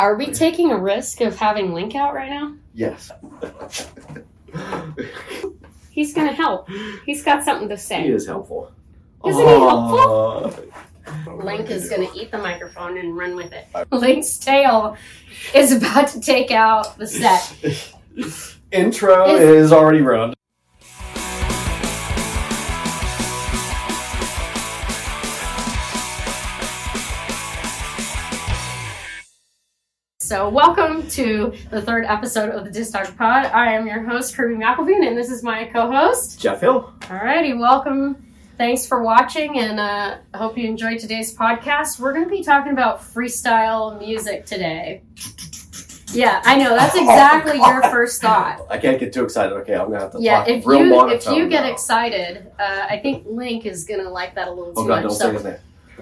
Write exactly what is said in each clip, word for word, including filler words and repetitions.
Are we taking a risk of having Link out right now? Yes. He's going to help. He's got something to say. He is helpful. Isn't oh. he helpful? Link is going to eat the microphone and run with it. Link's tail is about to take out the set. Intro is, is already ruined. So welcome to the third episode of the Disc Pod. I am your host, Kirby McElveen, and this is my co-host, Jeff Hill. Alrighty, welcome. Thanks for watching, and uh, I hope you enjoyed today's podcast. We're going to be talking about freestyle music today. Yeah, I know. That's exactly oh, your first thought. I can't get too excited. Okay, I'm going to have to yeah, talk if real you if you get now. excited, uh, I think Link is going to like that a little oh, too God, much. Don't so say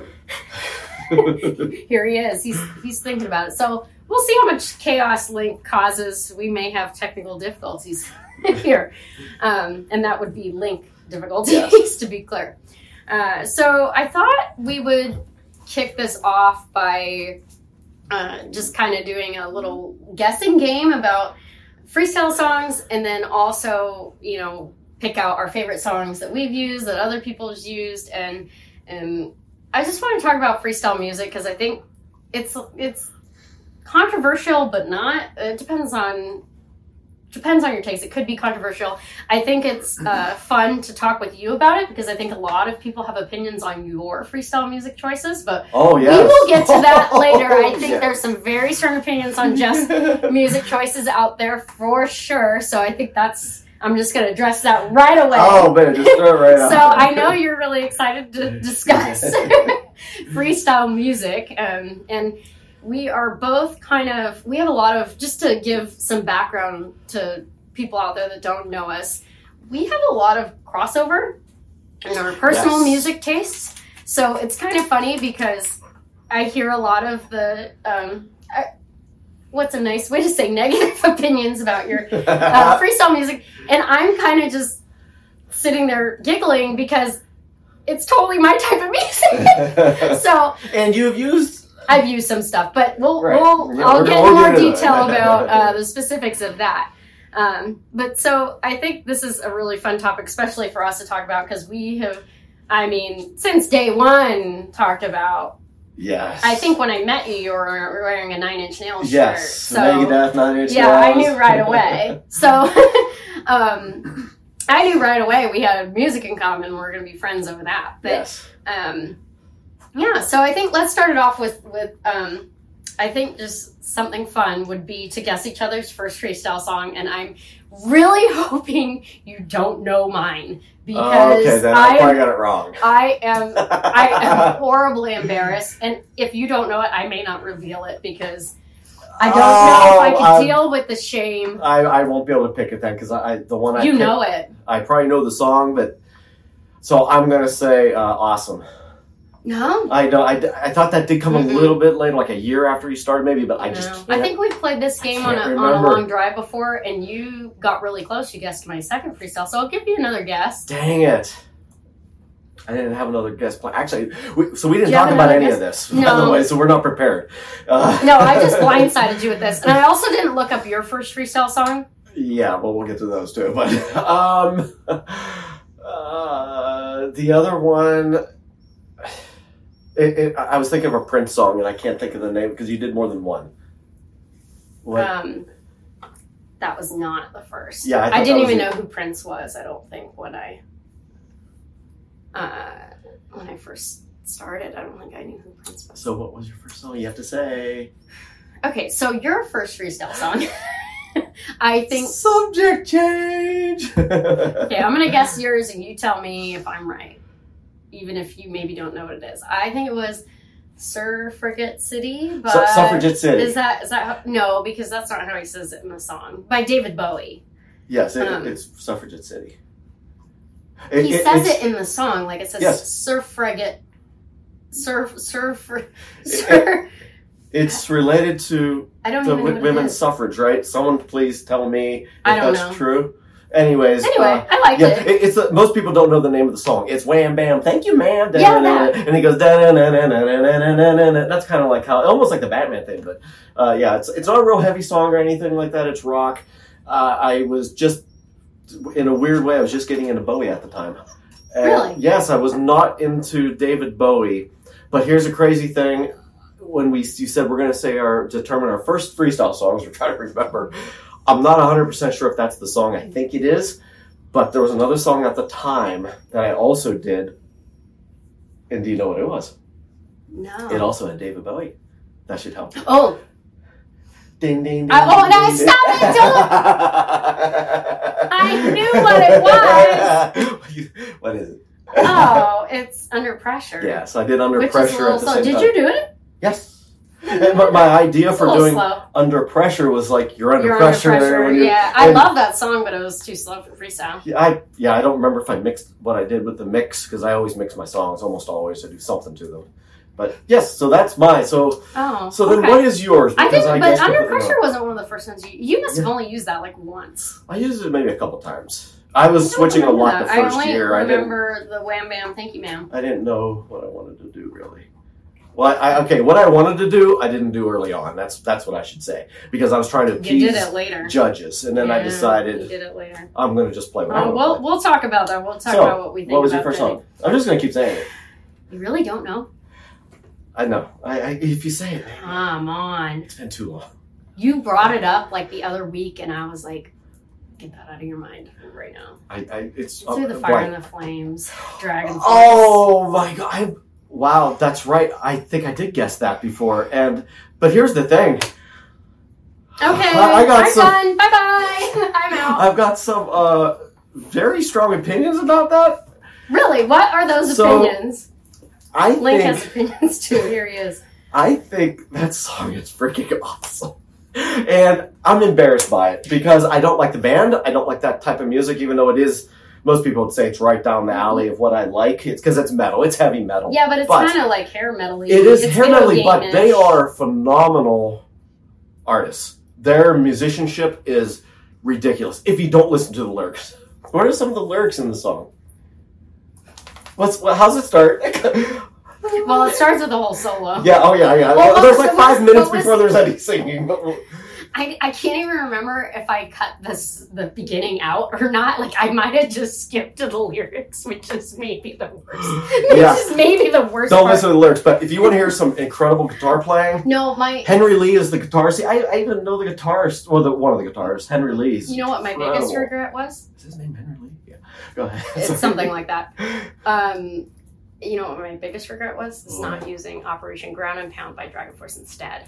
his name. Here he is. He's he's thinking about it. So we'll see how much chaos Link causes. We may have technical difficulties here. Um, and that would be Link difficulties, yes. to be clear. Uh, so I thought we would kick this off by uh, just kind of doing a little guessing game about freestyle songs, and then also, you know, pick out our favorite songs that we've used, that other people have used, and and I just want to talk about freestyle music because I think it's it's controversial, but not. It depends on depends on your taste. It could be controversial. I think it's uh, fun to talk with you about it because I think a lot of people have opinions on your freestyle music choices. But oh, yes. we will get to that later. I think yeah. there's some very strong opinions on Jeff's music choices out there for sure. So I think that's. I'm just going to address that right away. Oh, man, just throw it right out. So I know you're really excited to discuss freestyle music. Um, and we are both kind of, we have a lot of, just to give some background to people out there that don't know us, we have a lot of crossover in our personal yes. music tastes. So it's kind of funny because I hear a lot of the, um, I, what's a nice way to say negative opinions about your uh, freestyle music. And I'm kind of just sitting there giggling because it's totally my type of music. So, and you've used, I've used some stuff, but we'll, right. we'll yeah, I'll get in more get detail about uh, the specifics of that. Um, but so I think this is a really fun topic, especially for us to talk about because we have, I mean, since day one talked about. Yes. I think when I met you, you were wearing a Nine Inch Nails yes. shirt. So, Megadeth, Nine Inch Nails. Yeah, I knew right away. So, um, I knew right away we had music in common. We're going to be friends over that. But, yes. um, yeah, so I think let's start it off with, with um, I think just something fun would be to guess each other's first freestyle song. And I'm really hoping you don't know mine. Because oh, okay, then I, I probably got it wrong. I am I am horribly embarrassed, and if you don't know it, I may not reveal it because I don't oh, know if I can um, deal with the shame. I, I won't be able to pick it then because I, I the one I you picked, know it. I probably know the song, but so I'm gonna say uh, Awesome. No, I know. I, I thought that did come mm-hmm. a little bit later, like a year after you started, maybe. But I no. just can't. I think we played this game on a, on a long drive before, and you got really close. You guessed my second freestyle, so I'll give you another guess. Dang it! I didn't have another guess plan. Actually, we, so we didn't talk about any guess? of this, no. by the way. So we're not prepared. Uh, no, I just blindsided you with this, and I also didn't look up your first freestyle song. Yeah, well, we'll get to those too. But um, uh, the other one. It, it, I was thinking of a Prince song, and I can't think of the name because you did more than one. What? Um, that was not the first. Yeah, I, I didn't even it. know who Prince was. I don't think when I uh, when I first started, I don't think I knew who Prince was. So, what was your first song? You have to say. Okay, so your first freestyle song. I think subject change. Okay, I'm gonna guess yours, and you tell me if I'm right. Even if you maybe don't know what it is. I think it was Suffragette City. But Su- Suffragette City. Is that, is that how, no, because that's not how he says it in the song. By David Bowie. Yes, it, um, it's Suffragette City. It, he it, says it in the song, like it says yes. Suffragette. Surf, surf, sur- it, it's related to I don't the even know w- women's suffrage, right? Someone please tell me if I don't that's know. true. Anyways, Anyway, uh, I liked yeah, it. it- it's uh, most people don't know the name of the song. It's Wham Bam, thank you, ma'am. Yeah, that. And he goes da na na na na na na na na. That's kind of like how, almost like the Batman thing, but uh, yeah, it's it's not a real heavy song or anything like that. It's rock. Uh, I was just, in a weird way, I was just getting into Bowie at the time. And Really? Yes, I was not into David Bowie, but here's a crazy thing. When we you said we're going to say our determine our first freestyle songs, we're trying to remember. I'm not one hundred percent sure if that's the song. I think it is. But there was another song at the time that I also did. And do you know what it was? No. It also had David Bowie. That should help. Oh. Ding, ding, ding. I, oh, ding, no, ding, stop it. Don't. I knew what it was. What is it? Oh, it's Under Pressure. Yes, I did Under Which Pressure is a little at the slow. same Did time. you do it? Yes. And my, my idea for a little doing slow. Under Pressure was like, you're under You're pressure. under pressure. when you're- Yeah, I and- love that song, but it was too slow for freestyle. Yeah, I yeah, I don't remember if I mixed what I did with the mix because I always mix my songs, almost always. I do something to them. But yes, so that's mine. So Oh, so then okay. what is yours? I Because didn't, guess but Under completely Pressure wrong. wasn't one of the first ones you. You must have Yeah. only used that like once. I used it maybe a couple times. I was I don't switching a remember lot the that. first I only year. I didn't remember the Wham Bam, Thank You, Ma'am. I didn't know what I wanted to do really. Well, I, I okay, what I wanted to do, I didn't do early on. That's that's what I should say because I was trying to You appease did it later. judges, and then I Yeah, You decided did it later. I'm going to just play what I Oh, want we'll to play. we'll talk about that. We'll talk So, about what we think. What was your about first fitting. song? I'm just going to keep saying it. You really don't know? I know. I, I if you say it, man, Come on. it's been too long. You brought it up like the other week, and I was like, get that out of your mind right now. I, I it's Through the uh, Fire right. and the Flames, Dragon Force. Oh my god! I, wow, that's right. I think I did guess that before. And but here's the thing. Okay, I, I got I'm some. done. Bye bye. I'm out. I've got some uh, very strong opinions about that. Really? What are those So, opinions? I Link think has opinions too. Here he is. I think that song is freaking awesome. And I'm embarrassed by it because I don't like the band. I don't like that type of music, even though it is, most people would say it's right down the alley of what I like. It's because it's metal. It's heavy metal. Yeah, but it's But kind of like hair metal-y. It is It's hair video metal, but game-ish. they are phenomenal artists. Their musicianship is ridiculous if you don't listen to the lyrics. What are some of the lyrics in the song? What's what, how's it start? Well, it starts with a whole solo. Yeah, oh yeah, yeah. Well, what there's was- like what five was- minutes what was- before there's any singing. But I, I can't even remember if I cut this the beginning out or not. Like I might have just skipped to the lyrics, which is maybe the worst. Yeah. Which is maybe the worst. don't part. listen to the lyrics. But if you want to hear some incredible guitar playing, No, my. Henry Lee is the guitar. See, I, I even know the guitarist, well, the, one of the guitarists, Henry Lee's. You know what my biggest incredible. regret was? Is his name Henry Lee? Yeah. Go ahead. It's something like that. Um, you know what my biggest regret was? Is What? not using Operation Ground and Pound by Dragon Force instead.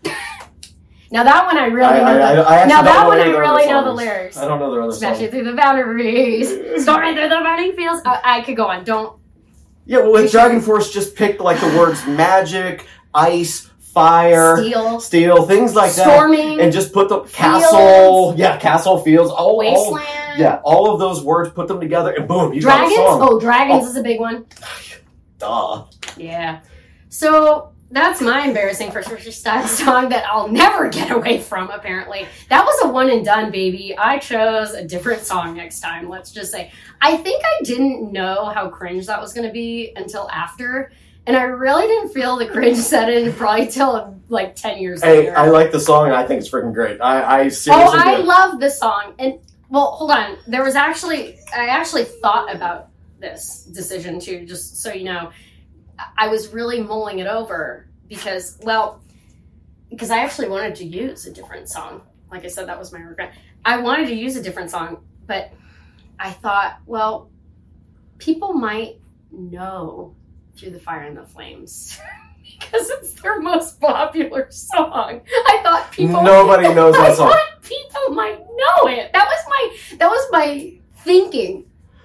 Now that one I really I, know. I, the, I, I actually now don't that know one any I of really other know the songs. lyrics. I don't know the other Smashing songs. through the boundaries, storming through the burning fields. I, I could go on. Don't. Yeah, well, with Dragon Force, just picked like the words magic, ice, fire, Steel. steel, things like that, Storming. and just put the castle, yeah, castle fields, all, all, Wasteland. yeah, all of those words, put them together, and boom, you Dragons. got a song. Oh, dragons Oh. is a big one. Duh. Yeah. So that's my embarrassing first freestyle song that I'll never get away from, apparently. That was a one and done, baby. I chose a different song next time, let's just say. I think I didn't know how cringe that was going to be until after. And I really didn't feel the cringe set in probably till like ten years Hey, later. I like the song, and I think it's freaking great. I, I seriously Oh, I do. love this song. And, well, hold on. There was actually, I actually thought about this decision too, just so you know. I was really mulling it over because, well, because I actually wanted to use a different song. Like I said, that was my regret. I wanted to use a different song, but I thought, well, people might know Through the Fire and the Flames because it's their most popular song. I thought people Nobody knows that I song. thought people might know it. That was my that was my thinking.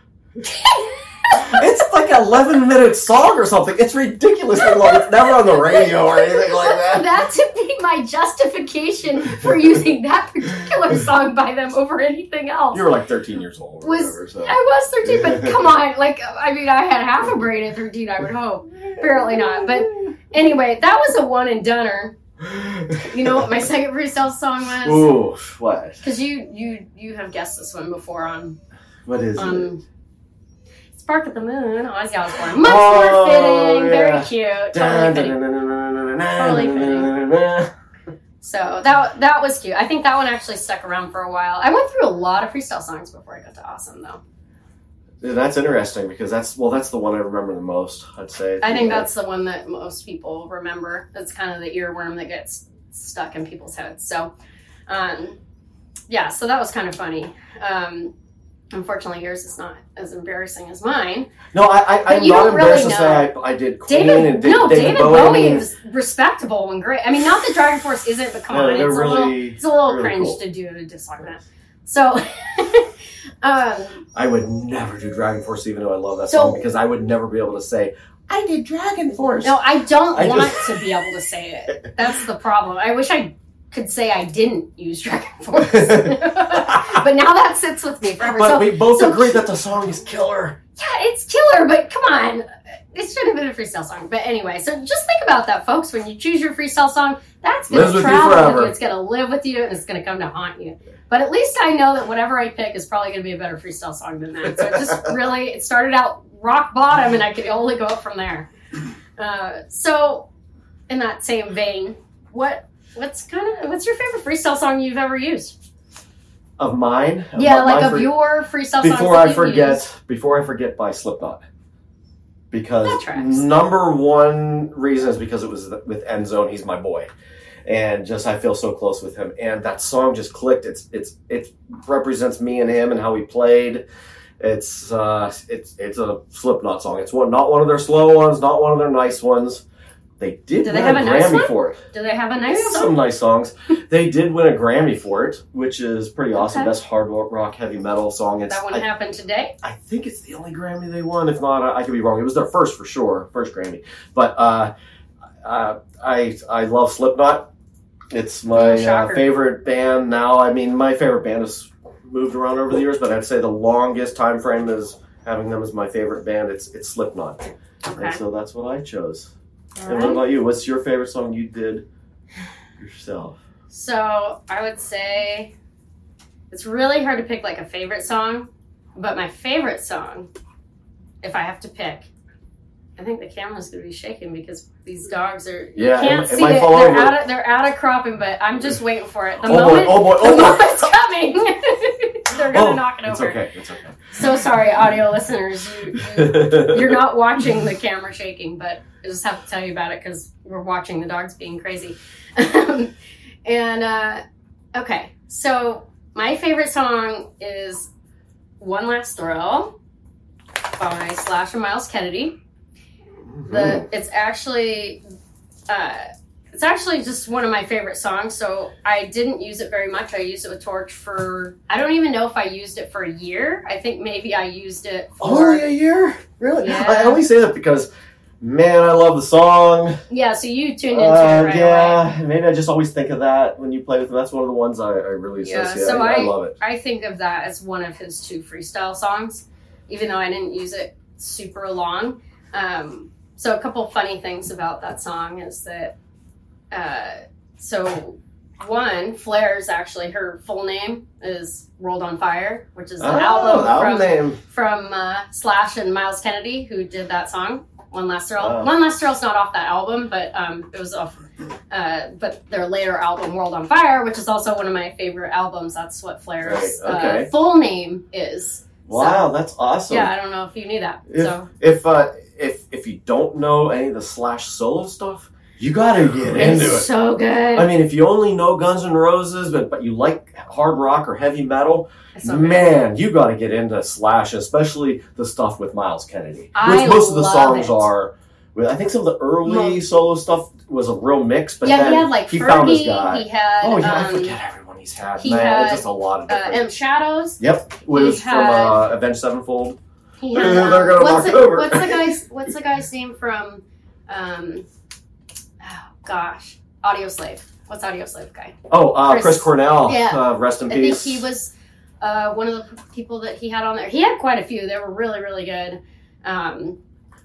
It's like an eleven minute song or something. It's ridiculously long. It's never on the radio or anything like that. That to be my justification for using that particular song by them over anything else. You were like thirteen years old or Was whatever. So. I was thirteen, but come on, like I mean, I had half a brain at thirteen. I would hope. Apparently not. But anyway, that was a one and doneer. You know what my second freestyle song was? Ooh, what? Because you you you have guessed this one before on What is on it? Spark at the Moon, Ozzy Osbourne. Much Oh, more fitting, yeah. very cute, totally fitting. Totally fitting. So that that was cute. I think that one actually stuck around for a while. I went through a lot of freestyle songs before I got to Awesome, though. Yeah, that's interesting because that's well, that's the one I remember the most. I'd say. I think that's the one that most people remember. That's kind of the earworm that gets stuck in people's heads. So, um, yeah, so that was kind of funny. Um, unfortunately, yours is not as embarrassing as mine. No, I, I, I'm you not don't embarrassed really to say I, I did Queen David, and da- no, David, David Bowie. Bowie I mean, is respectable and great. I mean, not that Dragon Force isn't, but come Yeah, on, they're it's, really- a little, it's a little really cringe cool. to do a diss on that. So, um, I would never do Dragon Force, even though I love that So- song, because I would never be able to say I did Dragon Force. no, I don't I want just- to be able to say it. That's the problem. I wish I could say I didn't use Dragon Force, but now that sits with me forever. But so, we both so- agree that the song is killer. yeah, it's killer, but come on. It should have been a freestyle song. But anyway, so just think about that, folks. When you choose your freestyle song, that's going Lives to with you travel with forever. you. It's going to live with you, and it's going to come to haunt you. But at least I know that whatever I pick is probably going to be a better freestyle song than that. So it just really, it started out rock bottom, and I could only go up from there. Uh, so in that same vein, what what's kind of what's your favorite freestyle song you've ever used? Of mine? Yeah, My- like my of fre- your freestyle songs. Before that I you've forget, used. before I forget by Slipknot. Because That tracks. number one reason is because it was with Endzone. He's my boy, and just I feel so close with him. And that song just clicked. It's it's it represents me and him and how we played. It's uh it's it's a Slipknot song. It's one not one of their slow ones, not one of their nice ones. They did Do win they have a a nice Grammy one? for it. Do they have a They nice have song? some nice songs. They did win a Grammy for it, which is pretty awesome. Okay. Best hard rock heavy metal song. It's, That wouldn't I, happen today. I think it's the only Grammy they won. If not, I, I could be wrong. It was their first for sure, first Grammy. But uh, uh, I I love Slipknot. It's my Oh, uh, shocker. favorite band now. I mean, my favorite band has moved around over the years, but I'd say the longest time frame is having them as my favorite band. It's it's Slipknot, Okay. and so that's what I chose. All And what right. about you? What's your favorite song you did yourself? So I would say it's really hard to pick like a favorite song, but my favorite song, if I have to pick, I think the camera's gonna be shaking because these dogs are you Yeah, can't it- it see might it. fall They're over. out of they're out of cropping, but I'm just waiting for it. The Oh boy, moment oh boy, the oh boy. moment's coming. They're gonna Oh, knock it it's over. okay. It's okay. So sorry, audio listeners. You, you You're not watching the camera shaking, but I just have to tell you about it because we're watching the dogs being crazy. and, uh, okay, so my favorite song is One Last Thrill by Slash and Miles Kennedy. The It's actually... Uh, It's actually just one of my favorite songs, so I didn't use it very much. I used it with Torch for, I don't even know if I used it for a year. I think maybe I used it for... Only a year? Really? Yeah. I only say that because, man, I love the song. Yeah, so you tuned into Uh, it right away. yeah, maybe I just always think of that when you play with him. That's one of the ones I, I really Yeah, associate. so I, I I- love it. I think of that as one of his two freestyle songs, even though I didn't use it super long. Um, so a couple funny things about that song is that, uh, so one, Flair's actually, her full name is World on Fire, which is the Oh, album, the album from, name. from uh, Slash and Miles Kennedy, who did that song. One Last Thrill. Oh. One Last Thrill's not off that album, but um, it was off. Uh, but their later album, World on Fire, which is also one of my favorite albums. That's what Flair's Right, okay. uh, full name is. Wow, that's awesome. Yeah, I don't know if you knew that. If so if uh, if if you don't know any of the Slash solo stuff, you gotta get into it's it. so good. I mean, if you only know Guns N' Roses, but but you like hard rock or heavy metal, It's so good. man, you got to get into Slash, especially the stuff with Miles Kennedy, which I most of the love songs it. are. Well, I think some of the early Most- solo stuff was a real mix, but yeah, then he had like he Fergie. found his guy. He had oh yeah, um, I forget everyone he's had. he Man, had, it's just a lot of uh, different. M Shadows. Yep, it was he from had- uh, Avenged Sevenfold. He had, They're um, gonna what's, knock the, it over. what's the guy's What's the guy's name from? Um, oh gosh, Audio Slave. What's Audio Slave guy? Oh, uh, Chris, Chris- Cornell. yeah. Uh, rest in I think peace. he was uh, one of the people that he had on there. He had quite a few. They were really, really good. Um,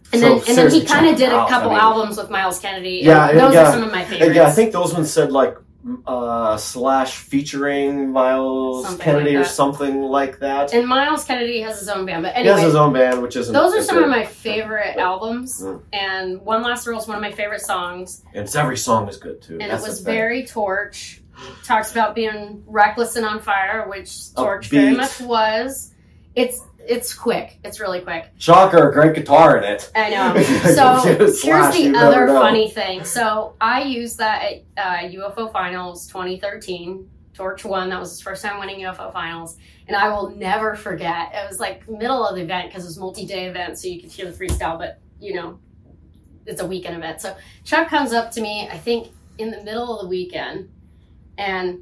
And So, then, and then seriously, he kind check of did it a out. couple I mean, albums with Miles Kennedy. Yeah, and those yeah, are some of my favorites. Yeah, I think those ones said like uh, slash featuring Miles Something Kennedy like or that. something like that. And Miles Kennedy has his own band, but He anyway, has his own band, which isn't. those are as some good. of my favorite albums. Mm. And One Last Thrill is one of my favorite songs. And it's, every song is good too. And That's it was the thing. very Torch. Talks about being reckless and on fire, which Torch Upbeat. very much was. It's it's quick. It's really quick. Shocker, great guitar in it. I know. So here's Slash, the you never other know. funny thing. So I used that at uh, U F O Finals twenty thirteen. Torch won. That was his first time winning U F O Finals. And I will never forget. It was like middle of the event because it was a multi-day event, so you could hear the freestyle, but, you know, it's a weekend event. So Chuck comes up to me, I think, in the middle of the weekend, and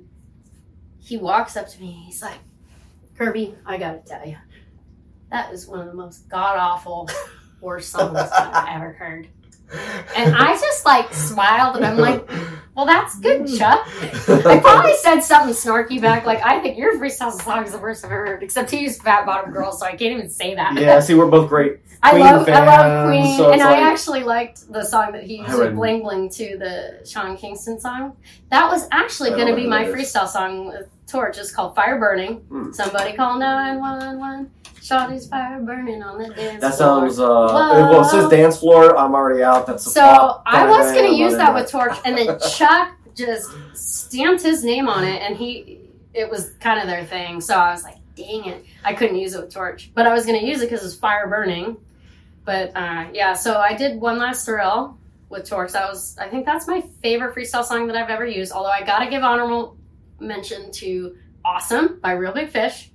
he walks up to me. He's like, Kirby, I got to tell you, that is one of the most god-awful, worst songs I've ever heard. And I just like smiled and I'm like, well, that's good, Chuck. I probably said something snarky back, like, I think your freestyle song is the worst I've ever heard, except he used Fat Bottom Girl, so I can't even say that. Yeah, see, we're both great I Queen love fans, I love Queen, so and it's I like- actually liked the song that he used I with would- Bling Bling too, the Sean Kingston song. That was actually I going to don't be know my who that is. freestyle song with Torch. It's called Fire Burning. Hmm. Somebody call nine one one. Shawty's fire burning on the dance That floor. sounds, uh, well, it says dance floor. I'm already out. That's a So pop I kind was of going to thing. use I'm that not with Torch, and then Chuck just stamped his name on it, and he it was kind of their thing. So I was like, dang it, I couldn't use it with Torch, but I was going to use it because it's fire burning. But uh, yeah, so I did One Last Thrill with Torch. That was, I think that's my favorite freestyle song that I've ever used. Although I got to give honorable mention to Awesome by Real Big Fish.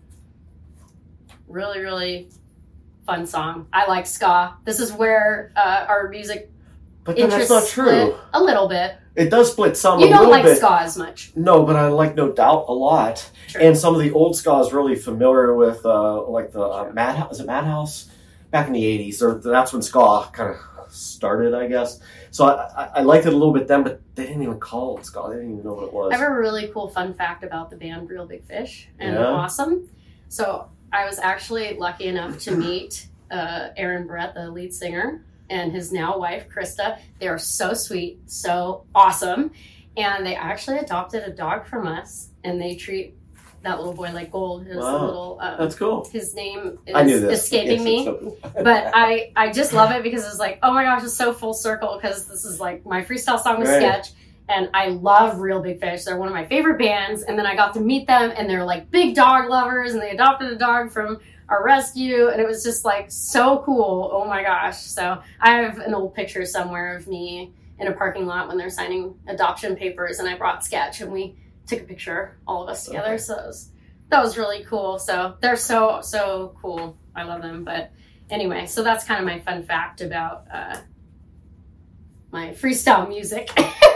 Really, really fun song. I like ska. This is where uh, our music But then that's interests not true. split a little bit. It does split some You a don't little like bit. ska as much. No, but I like No Doubt a lot. True. And some of the old ska is really familiar with, uh, like the uh, Madhouse. Is it Madhouse? Back in the eighties, or that's when ska kind of started, I guess. So I, I, I liked it a little bit then, but they didn't even call it ska. They didn't even know what it was. I have a really cool fun fact about the band Real Big Fish and Yeah? Awesome. So I was actually lucky enough to meet uh, Aaron Brett, the lead singer, and his now wife, Krista. They are so sweet, so awesome. And they actually adopted a dog from us, and they treat that little boy like gold. His Wow. little, um, That's cool. his name I knew is this. escaping Yes, me. it's- But I, I just love it because it's like, oh my gosh, it's so full circle because this is like my freestyle song with Right. Sketch. And I love Real Big Fish. They're one of my favorite bands. And then I got to meet them and they're like big dog lovers and they adopted a dog from our rescue. And it was just like so cool. Oh my gosh. So I have an old picture somewhere of me in a parking lot when they're signing adoption papers. And I brought Sketch and we took a picture, all of us together. Okay. So it was, that was really cool. So they're so, so cool. I love them. But anyway, so that's kind of my fun fact about uh, my freestyle music.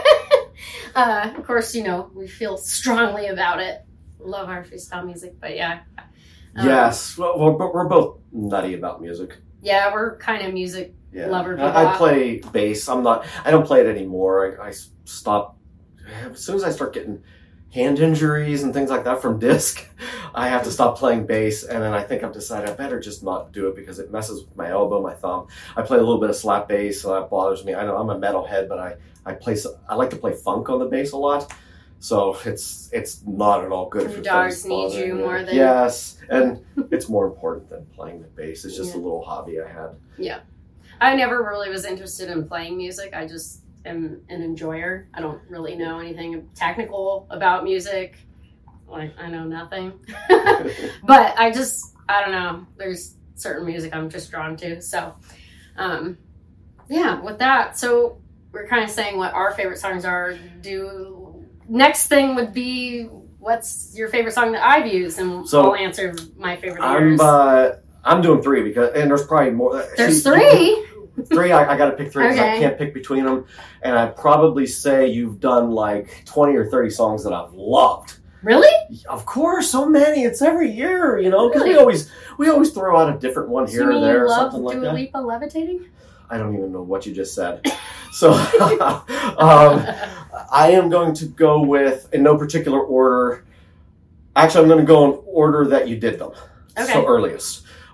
uh, of course, you know, we feel strongly about it. Love our freestyle music, but yeah. Um, Yes, well, we're, we're both nutty about music. Yeah, we're kind of music. Yeah. Lover I, I bebop. play bass. I'm not. I don't play it anymore. I, I stopped as soon as I start getting hand injuries and things like that from disc. I have to stop playing bass, and then I think I've decided I better just not do it because it messes with my elbow, my thumb. I play a little bit of slap bass, so that bothers me. I know I'm a metalhead, but I I play. s- I like to play funk on the bass a lot. So it's it's not at all good. Your if your dogs thumb's need you bothering more than- yes, and it's more important than playing the bass. It's just Yeah. a little hobby I had. I never really was interested in playing music. I just am an enjoyer. I don't really know anything technical about music. Like, I know nothing. But I just, I don't know. There's certain music I'm just drawn to. So, um, yeah, with that. So we're kind of saying what our favorite songs are. Do next thing would be, what's your favorite song that I've used? And So, I'll answer my favorite of I'm yours. uh, I'm doing three because and there's probably more. There's see, three. Three. I, I got to pick three because I Okay. can't pick between them. And I'd probably say you've done like twenty or thirty songs that I've loved. Really? Of course, so many. It's every year, you know, because Really? we always we always throw out a different one Do here you or mean there, or love something like Dua that. Lipa levitating? I don't even know what you just said. So um, I am going to go with, in no particular order. Actually, I'm going to go in order that you did them. Okay. So earliest.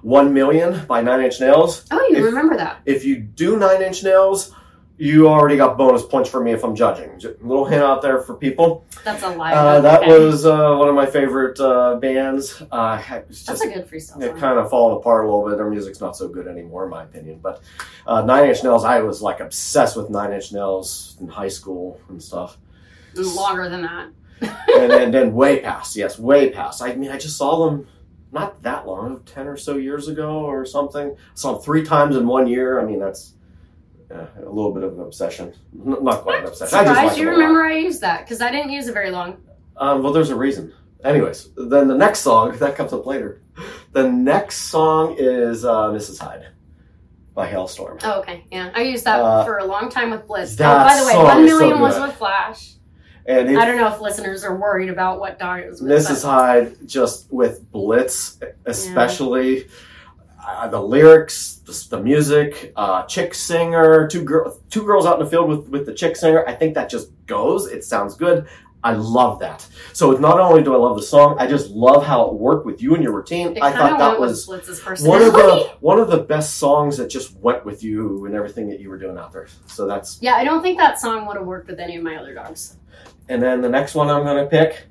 One Million by Nine Inch Nails. Oh, you if, remember that. If you do Nine Inch Nails, you already got bonus points for me if I'm judging. Just a little hint out there for people. That's a lie. Uh, that okay. was uh, one of my favorite uh, bands. Uh, it was just, That's a good freestyle It song. kind of fallen apart a little bit. Their music's not so good anymore, in my opinion. But uh, Nine Inch Nails, I was like obsessed with Nine Inch Nails in high school and stuff. Longer than that. and then, then way past, yes, way past. I mean, I just saw them not that long, ten or so years ago or something. I saw them three times in one year. I mean, that's uh, a little bit of an obsession. N- not quite an obsession. I just Surprised like you them a remember lot. I used that because I didn't use it very long. Um, well, there's a reason. Anyways, then the next song, that comes up later. The next song is uh, Missus Hyde by Hailstorm. Oh, okay. Yeah. I used that Uh, for a long time with Blitz. Oh, that by the way, song One is so Million was good. with Flash. And it, I don't know if listeners are worried about what dog it was with. Missus but- Hyde, just with Blitz, especially uh, the lyrics, the, the music, uh, chick singer, two girls, two girls out in the field with, with the chick singer. I think that just goes. It sounds good. I love that. So not only do I love the song, I just love how it worked with you and your routine. It I kinda thought that went with was Blitz's one of personality. the one of the best songs that just went with you and everything that you were doing out there. So that's Yeah, I don't think that song would have worked with any of my other dogs. And then the next one I'm going to pick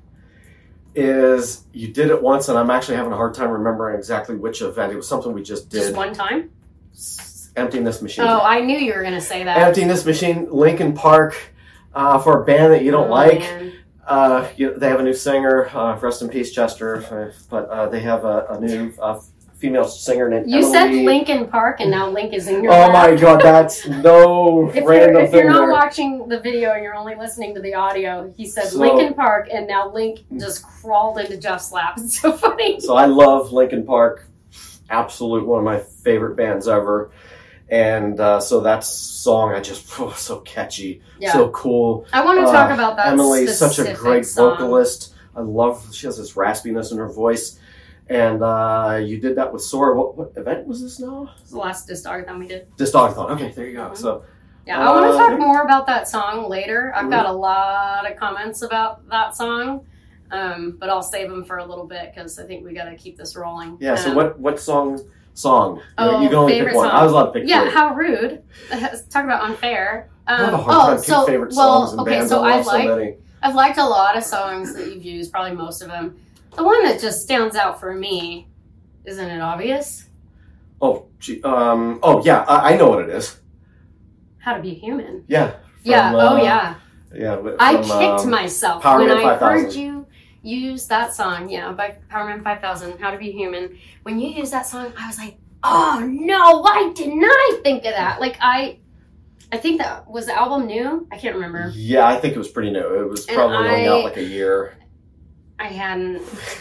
is You Did It Once, and I'm actually having a hard time remembering exactly which event. It was something we just did. Just one time? Emptying This Machine. Oh, I knew you were going to say that. Emptying This Machine, Linkin Park, uh, for a band that you don't Oh, like. man. Uh, you, they have a new singer, uh, rest in peace, Chester, uh, but uh, they have a, a new uh, female singer named You Emily. said Linkin Park, and now Link is in your Oh lap. my god, that's no If random you're, if thing you're not there. watching the video and you're only listening to the audio, he said So- Linkin Park, and now Link just crawled into Jeff's lap. It's so funny. So I love Linkin Park, absolute one of my favorite bands ever, and uh, so that song I just oh, so catchy, Yeah. so cool. I want to Uh, talk about that. Emily's such a specific great song. vocalist. I love she has this raspiness in her voice, and uh, you did that with Sora. What, what event was this now? It was the last Disc Dog that we did. This Dogathon. Okay, there you go. Mhm. So Yeah, I want Uh, to talk more about that song later. I've Mhm. got a lot of comments about that song, um, but I'll save them for a little bit because I think we got to keep this rolling. yeah. So Um, what what song? Song. Oh, you can only pick favorite one. song. I was allowed to pick Yeah, three. how rude. Talk about unfair. I have a Um, hard oh, time so picking favorite well, songs and okay. bands. So I I love so like many. I've liked a lot of songs that you've used, probably most of them. The one that just stands out for me, isn't it obvious? Oh, gee, um, oh yeah, I, I know what it is. How to Be Human. Yeah. yeah. from, oh uh, yeah. Yeah. From, I kicked um, myself Power when Man I five thousand. heard you use that song. Yeah, by Power Man five thousand. How to Be Human. When you used that song, I was like, oh no! Why didn't I think of that? Like I, I think that was the album new. I can't remember. Yeah, I think it was pretty new. It was And probably only out I- like a year. I hadn't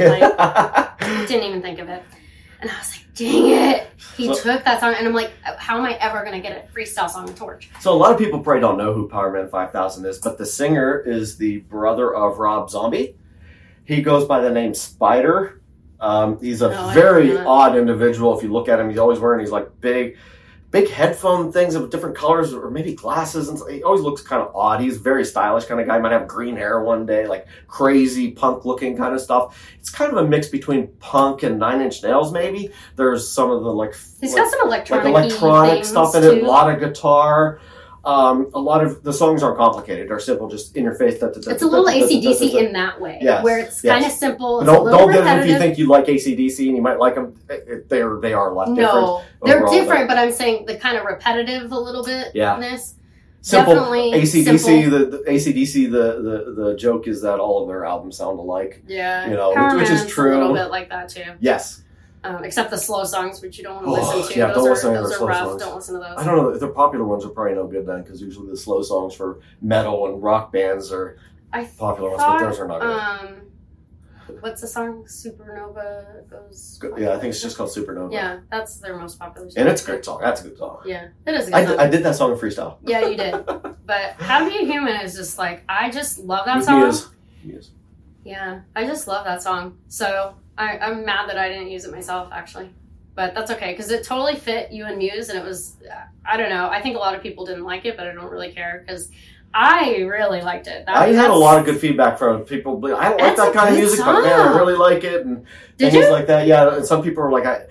like didn't even think of it, and I was like, dang it! He So- took that song, and I'm like, how am I ever gonna get a freestyle song to Torch? So a lot of people probably don't know who Power Man five thousand is, but the singer is the brother of Rob Zombie. He goes by the name Spider. Um, he's a No, I very didn't know that. odd individual. If you look at him, he's always wearing these like big, big headphone things of different colors, or maybe glasses. And so he always looks kind of odd. He's a very stylish kind of guy. Might have green hair one day, like crazy punk looking kind of stuff. It's kind of a mix between punk and Nine Inch Nails. Maybe there's some of the like He's like, got some like electronic electronic stuff in too. it. A lot of guitar. Um, a lot of the songs aren't complicated. They're simple, just in your face. Da, da, da, It's a da, little da, da, da, A C D C da, da. in that way, Yes, where it's yes. kind of simple. It's Don't a little don't get it if repetitive. you think you like A C D C and you might like them. They are they are a lot different. No, they're overall, different, but I'm saying the kind of repetitive a little bit. Yeah. This Simple. definitely A C D C. simple. The, the A C D C. The, the the joke is that all of their albums sound alike. Yeah, You know, Power which- which is Man's true. A little bit like that too. Yes. Um, except the slow songs, which you don't want to Oh, listen to. yeah, those don't are, listen to those the are slow rough. songs. Don't listen to those. I don't know. The popular ones are probably no good then, because usually the slow songs for metal and rock bands are I popular ones, thought, but those are not good. Um, what's the song? Supernova goes. Go- yeah, I think it's just called Supernova. Yeah, that's their most popular song. And it's a great song. That's a good song. Yeah, it is a good I, song. I did that song in freestyle. Yeah, you did. But How to Be a Human is just like, I just love that With song. Muse. Muse. Yeah, I just love that song. So I, I'm mad that I didn't use it myself, actually. But that's okay, because it totally fit you and Muse, and it was, I don't know, I think a lot of people didn't like it, but I don't really care, because I really liked it. That, I had a that's- lot of good feedback from people. I don't like That's that a kind of good music, but man, I song. really like it, and Did things you? like that. Yeah, and some people are like, I,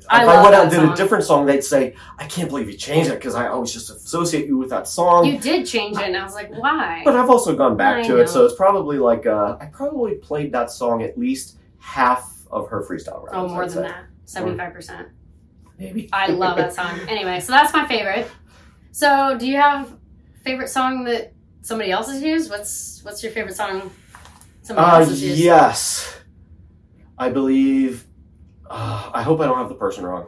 I if love I went out and that did song. a different song, they'd say, I can't believe you changed it because I always just associate you with that song. You did change it, and I was like, why? But I've also gone back I to know. it, so it's probably like, uh, I probably played that song at least half of her freestyle rounds. Oh, more I'd than say. that. seventy-five percent. Maybe. I love that song. Anyway, so that's my favorite. So do you have a favorite song that somebody else has used? What's what's your favorite song somebody Uh, else has used? yes. I believe, uh, I hope I don't have the person wrong.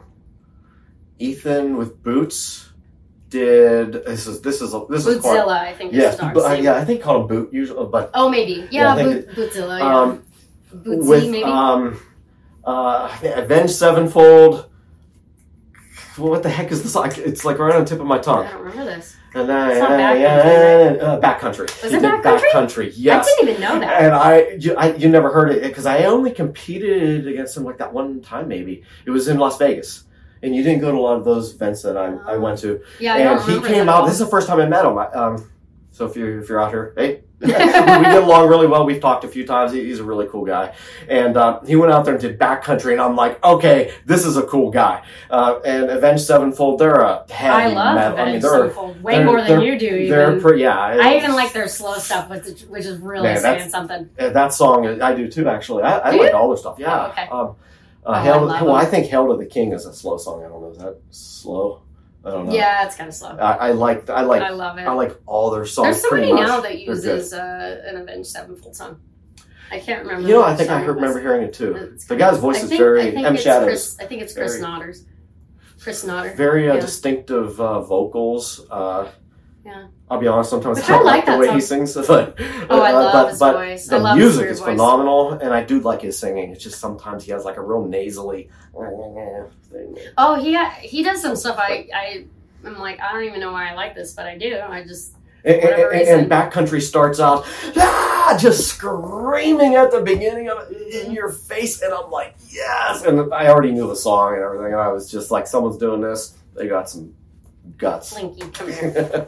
Ethan with Boots did, this is, this is, this is quite- Bootzilla, I think. Yes, is the but, uh, artist name. yeah, I think call him Boot usually, but Oh, maybe. Yeah, I Yeah, think Boot, Bootzilla. Yeah. um, Bootsy, with maybe. um, uh, Avenged Sevenfold. Well, what the heck is this? Like, it's like right on the tip of my I tongue. don't remember this. And then, It's not yeah, Backcountry, yeah, yeah, uh, Backcountry. Was He it did Backcountry? Backcountry, yes. I didn't even know that. And I you, I, you never heard it because I only competed against him like that one time. Maybe it was in Las Vegas, and you didn't go to a lot of those events that I, I went to. Yeah, I and don't he remember came that. out. This is the first time I met him. I, um, so if you're if you're out here, hey, we get along really well. We've talked a few times. He, he's a really cool guy, and uh, he went out there and did Backcountry, and I'm like, okay, this is a cool guy. Uh, and Avenged Sevenfold, they're a heavy I love metal. I mean, Avenged they're Sevenfold way they're- more than they're- you do. they're Even. pretty. Yeah, I it's- even like their slow stuff, which, which is really Man, saying that's- something. Uh, that song, I do too. Actually, I, I Do like you? all their stuff. Yeah. Oh, okay. Um, uh, Oh, I Hail, love well, them. I think "Hail to the King" is a slow song. I don't know. Is that slow? I don't know. Yeah, it's kind of slow. I, I like. I like. I love it. I like all their songs. There's somebody pretty much. now that They're uses uh, an Avenged Sevenfold song. I can't remember. You know, what I think I song it heard, was. remember hearing it too. It's The kinda- guy's voice I is think- very I think M it's Shadows. Chris, I think it's Chris Very- Nodders. Chris Nodder. Very uh, Yeah. distinctive uh, vocals. Uh, Yeah. I'll be honest. Sometimes Which I don't I like like the that way song. he sings, but Oh, I uh, love but, his but voice. the I love his music weird is voice. phenomenal, and I do like his singing. It's just sometimes he has like a real nasally thing. Oh, he ha- he does some stuff. I I am like I don't even know why I like this, but I do. I just And, whatever and, reason. and Backcountry starts out ah, just screaming at the beginning of it in your face, and I'm like, yes! And I already knew the song and everything, and I was just like, someone's doing this. They got some guts. Linky, come here.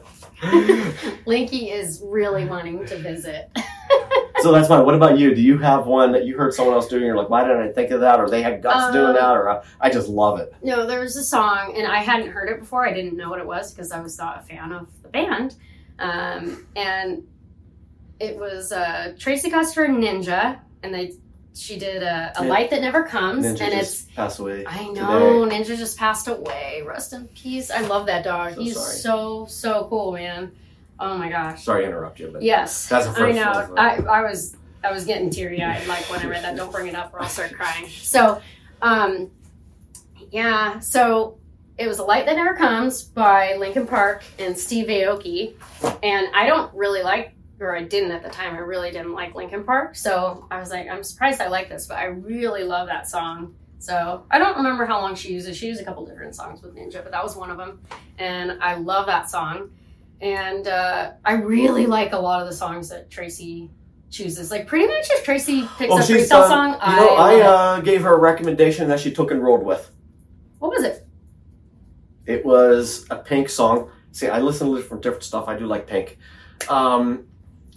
Linky is really wanting to visit. So that's fine. What about you? Do you have one that you heard someone else doing? You're like, why didn't I think of that? Or they had guts Um, doing that? Or uh, I just love it. No, there was a song, and I hadn't heard it before. I didn't know what it was because I was not a fan of the band. Um, and it was uh, Tracy Custer Ninja, and they she did a, a Yeah. Light That Never Comes, Ninja and just it's passed away. I know today. Ninja just passed away. Rest in peace. I love that dog. So He's sorry. so so cool, man. Oh my gosh. Sorry to interrupt you, but Yes, That's the I first know. one, I, I was I was getting teary eyed like when I read that. Don't bring it up or I'll start crying. So, um, yeah. So it was "A Light That Never Comes" by Linkin Park and Steve Aoki, and I don't really like, or I didn't at the time. I really didn't like Linkin Park, so I was like, I'm surprised I like this, but I really love that song. So I don't remember how long she used it. She used a couple different songs with Ninja, but that was one of them, and I love that song. And uh, I really like a lot of the songs that Tracy chooses. Like pretty much if Tracy picks Oh, a she's freestyle done- song, You know, I, I love it. uh, gave her a recommendation that she took and rolled with. What was it? It was a Pink song. See, I listen to different different stuff. I do like Pink. Um,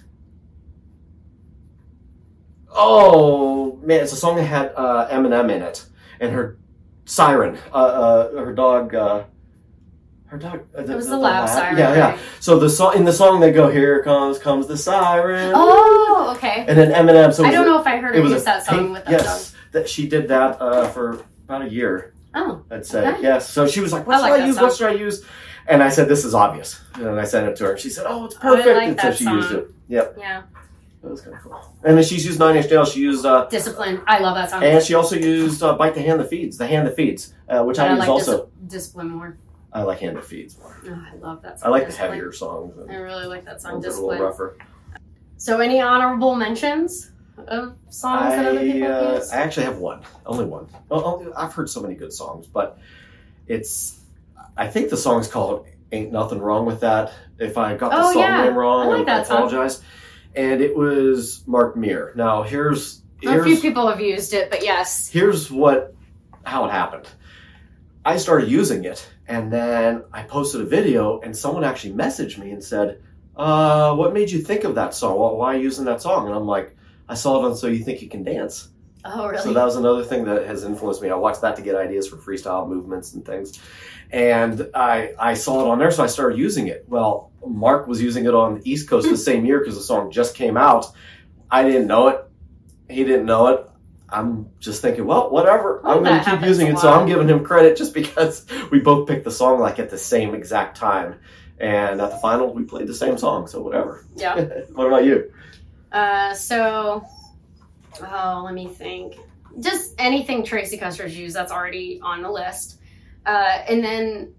oh man, it's a song that had uh, Eminem in it, and her siren, uh, uh, her dog. Uh, her dog. Uh, It was the loud siren. Yeah, yeah. right? So the song in the song they go, "Here comes comes the siren." Oh, okay. And then Eminem. So it I was don't a- know if I heard It her was use a that song Pink- with that yes, that she did that uh, for about a year. song. I'd say Okay. yes. So she was like, "What I like should I that use? song. What should I use?" And I said, "This is obvious." And I sent it to her. She said, "Oh, it's Oh, I perfect." like and so that she used song. it. Yep, Oh, yeah. that was kind of cool. And then she's used Nine Inch Nails. She used, uh, Discipline. I love that song. and she also used uh, "Bite the Hand That Feeds." The Hand That Feeds, uh, which But I, use like also. Dis- Discipline more. I like Hand That Feeds more. Oh, I love that song. I like the Discipline. heavier songs. And I really like that song, ones that are a Discipline. little rougher. So any honorable mentions of songs that other I, people uh, use? I actually have one, only one. Oh, oh, I've heard so many good songs, but it's. I think the song's called "Ain't Nothing Wrong with That." If I got the Oh, song yeah. name wrong, I like I that song. apologize. And it was Mark Meir. Now here's A few here's people have used it, but yes. here's what how it happened. I started using it, and then I posted a video, and someone actually messaged me and said, uh, "What made you think of that song? Why, why are you using that song?" And I'm like, "I saw it on So You Think You Can Dance." Oh, really? So that was another thing that has influenced me. I watched that to get ideas for freestyle movements and things. And I I saw it on there, so I started using it. Well, Mark was using it on the East Coast the same year because the song just came out. I didn't know it. He didn't know it. I'm just thinking, well, whatever. Well, I'm going that to keep happens using a it. So lot. I'm giving him credit just because we both picked the song like at the same exact time. And at the final, we played the same song. So whatever. Yeah. What about you? Uh, so, oh, let me think. Just anything Tracy Custer's used, that's already on the list. Uh, and then,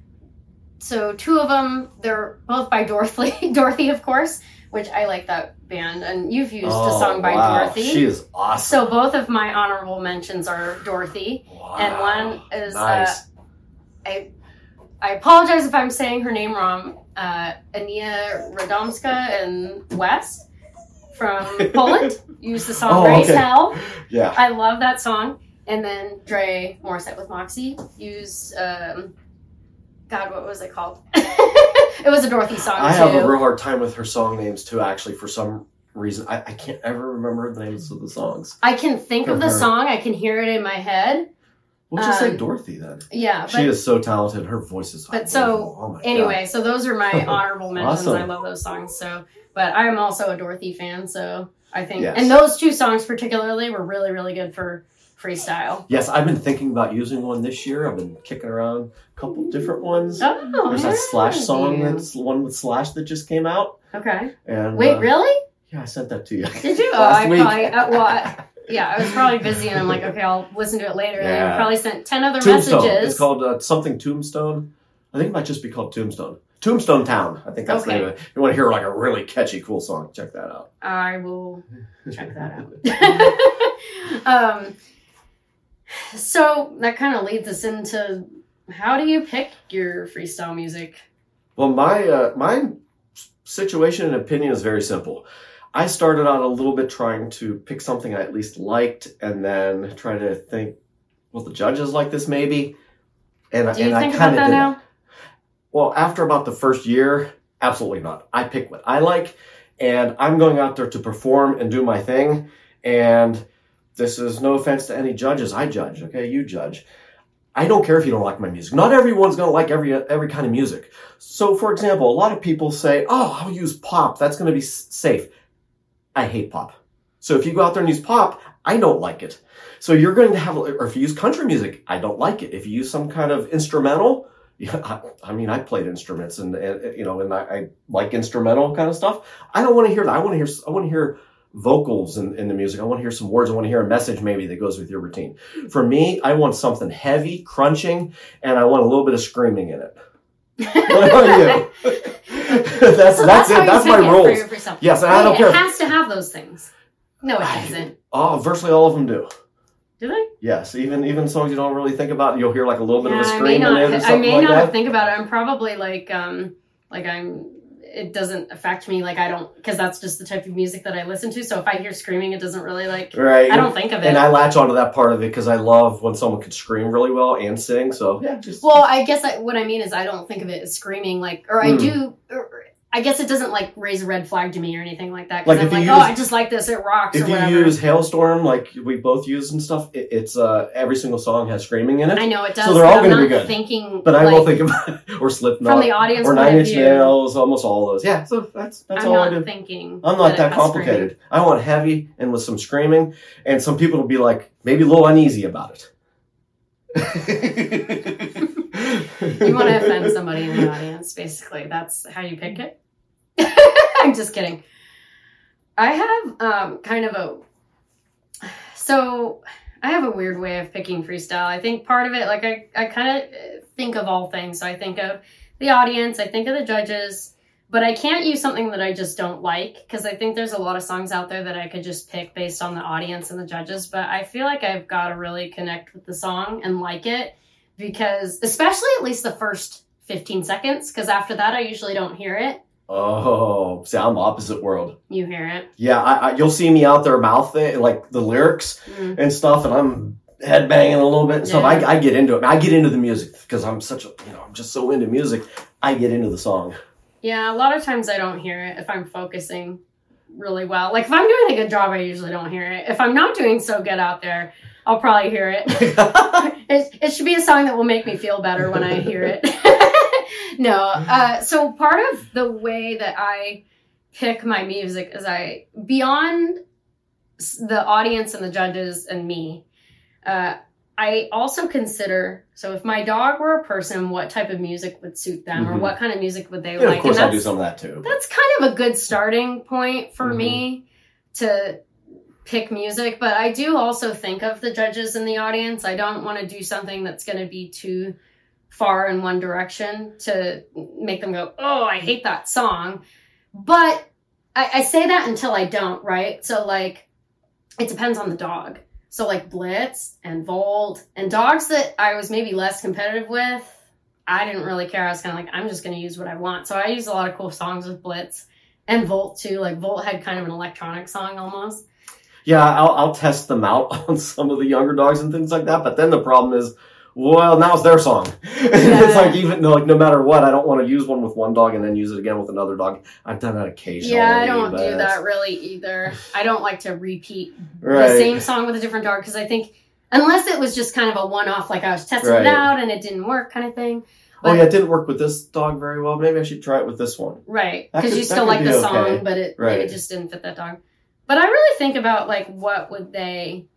so two of them, they're both by Dorothy, Dorothy, of course, which I like that band. And you've used Oh, a song by wow. Dorothy. She is awesome. So both of my honorable mentions are Dorothy. Wow. And one is, Nice. uh, I, I apologize if I'm saying her name wrong, uh, Ania Radomska and West from Poland used the song Oh, Raise okay. Hell. Yeah. I love that song. And then Dre Morissette with Moxie used, um, God, what was it called? It was a Dorothy song I too. have a real hard time with her song names too, actually, for some reason. I, I can't ever remember the names of the songs. I can think of the Her. song. I can hear it in my head. We'll just say Um, Dorothy then. Yeah. But, She is so talented. Her voice is But so, unbelievable. Oh my anyway, God. so those are my honorable mentions. Awesome. I love those songs. So, but I am also a Dorothy fan. So I think, Yes. and those two songs particularly were really, really good for freestyle. Yes, I've been thinking about using one this year. I've been kicking around a couple different ones. Oh, There's that Slash yeah. song, that's the one with Slash that just came out. Okay. And Wait, uh, really? Yeah, I sent that to you. Did you? Oh, Last I week. probably, uh, well, I, yeah, I was probably busy and I'm like, okay, I'll listen to it later. And Yeah. I probably sent ten other Tombstone. messages. It's called uh, something Tombstone. I think it might just be called Tombstone. Tombstone Town. I think that's the Okay. name of it. If you want to hear like a really catchy, cool song, check that out. I will check that out. um, so that kind of leads us into how do you pick your freestyle music? Well, my uh, my situation and opinion is very simple. I started out a little bit trying to pick something I at least liked, and then try to think, well, the judges like this maybe, and Do you and I think kind about of that did. now? That. Well, after about the first year, absolutely not. I pick what I like, and I'm going out there to perform and do my thing. And this is no offense to any judges. I judge, okay? You judge. I don't care if you don't like my music. Not everyone's going to like every every kind of music. So, for example, a lot of people say, oh, I'll use pop. That's going to be s- safe. I hate pop. So if you go out there and use pop, I don't like it. So you're going to have, or if you use country music, I don't like it. If you use some kind of instrumental, yeah, I, I mean, I played instruments and, and you know, and I, I like instrumental kind of stuff. I don't want to hear that. I want to hear, I want to hear vocals in, in the music. I want to hear some words. I want to hear a message maybe that goes with your routine. For me, I want something heavy, crunching, and I want a little bit of screaming in it. What about you? that's So that's, how it. you That's pick my it for rules. your freestyle. Yes, and I Wait, don't care. It has to have those things. No, it I- doesn't. Oh, virtually all of them do. Do they? Yes, even even songs you don't really think about, you'll hear like a little bit Yeah, of a I may scream in not. it or I something may like not that. think about it. I'm probably like, um, like I'm. It doesn't affect me. Like I don't, because that's just the type of music that I listen to. So if I hear screaming, it doesn't really like. Right. I don't think of it. And I latch onto that part of it because I love when someone can scream really well and sing. So yeah, just Well, I guess I, what I mean is I don't think of it as screaming, like, or I Hmm. do. Or, I guess it doesn't like raise a red flag to me or anything like that. Like, Because I'm if like, you oh, use- I just like this. It rocks or if you whatever. use Hailstorm like we both use and stuff, it, it's uh every single song has screaming in it. I know it does. So they're but all I'm gonna not be good. Thinking, But I like, won't think about or Slipknot from the audience or point Nine of Inch view. Nails, almost all of those. Yeah, so that's that's I'm all not I do. thinking. I'm not it that has complicated. I want heavy and with some screaming, and some people will be like maybe a little uneasy about it. You want to offend somebody in the audience, basically. That's how you pick it. I'm just kidding. I have um, kind of a... So, I have a weird way of picking freestyle. I think part of it, like, I, I kind of think of all things. So, I think of the audience, I think of the judges, but I can't use something that I just don't like, because I think there's a lot of songs out there that I could just pick based on the audience and the judges, but I feel like I've got to really connect with the song and like it, because, especially at least the first fifteen seconds, because after that, I usually don't hear it. Oh, see, I'm opposite world. You hear it. Yeah, I, I, you'll see me out there mouthing like the lyrics Mm. and stuff, and I'm headbanging a little bit and stuff. Yeah. I, I get into it. I get into the music because I'm such a, you know, I'm just so into music. I get into the song. Yeah, a lot of times I don't hear it if I'm focusing. really well. Like if I'm doing a good job, I usually don't hear it. If I'm not doing so good out there, I'll probably hear it. it. It should be a song that will make me feel better when I hear it. no. Uh, so part of the way that I pick my music is I, beyond the audience and the judges and me, uh, I also consider, so if my dog were a person, what type of music would suit them, mm-hmm. or what kind of music would they yeah, like? Of course, I do some of that too. That's kind of a good starting point for mm-hmm. me to pick music, but I do also think of the judges in the audience. I don't want to do something that's going to be too far in one direction to make them go, oh, I hate that song. But I, I say that until I don't, right? So like, it depends on the dog. So like Blitz and Volt and dogs that I was maybe less competitive with, I didn't really care. I was kind of like, I'm just going to use what I want. So I use a lot of cool songs with Blitz and Volt too. Like Volt had kind of an electronic song almost. Yeah, I'll, I'll test them out on some of the younger dogs and things like that. But then the problem is, well, now it's their song. Yeah. It's like even no, like no matter what, I don't want to use one with one dog and then use it again with another dog. I've done that occasionally. Yeah, I don't do that really either. I don't like to repeat right. the same song with a different dog because I think unless it was just kind of a one-off, like I was testing right. it out and it didn't work kind of thing. But, oh yeah, it didn't work with this dog very well. Maybe I should try it with this one. Right, because you still like the okay. song, but it right. maybe just didn't fit that dog. But I really think about, like, what would they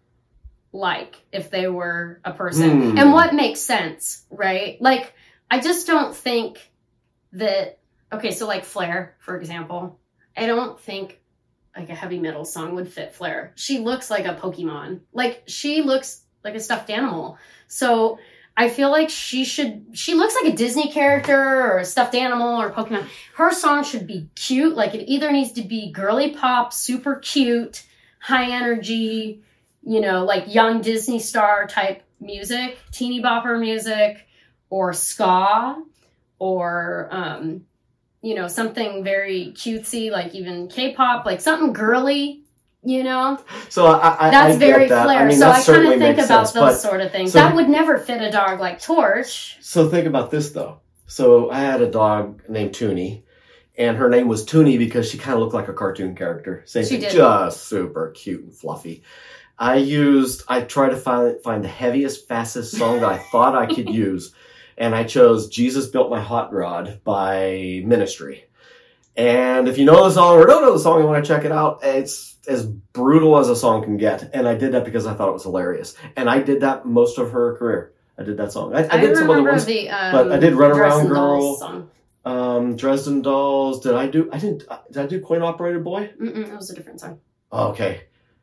like if they were a person? Mm. And what makes sense, right? Like, I just don't think that... Okay, so, like, Flair, for example. I don't think, like, a heavy metal song would fit Flair. She looks like a Pokemon. Like, she looks like a stuffed animal. So... I feel like she should, she looks like a Disney character or a stuffed animal or Pokemon. Her song should be cute. Like it either needs to be girly pop, super cute, high energy, you know, like young Disney star type music, teeny bopper music, or ska, or, um, you know, something very cutesy, like even K-pop, like something girly. You know, so I, I that's I very that. Flair. I mean, so I kind of think about sense, those sort of things. So, that would never fit a dog like Torch. So think about this though. So I had a dog named Toonie, and her name was Toonie because she kind of looked like a cartoon character. Same she thing, did. Just super cute and fluffy. I used, I tried to find find the heaviest, fastest song that I thought I could use, and I chose "Jesus Built My Hot Rod" by Ministry. And if you know the song or don't know the song and want to check it out, it's as brutal as a song can get. And I did that because I thought it was hilarious. And I did that most of her career. I did that song. I, I, I did some other ones, the, um, but I did Run Around Dresden Girl, Dolls song. Um, Dresden Dolls. Did I do? I didn't. Did I do Coin Operated Boy? Mm-mm, that was a different song. Okay.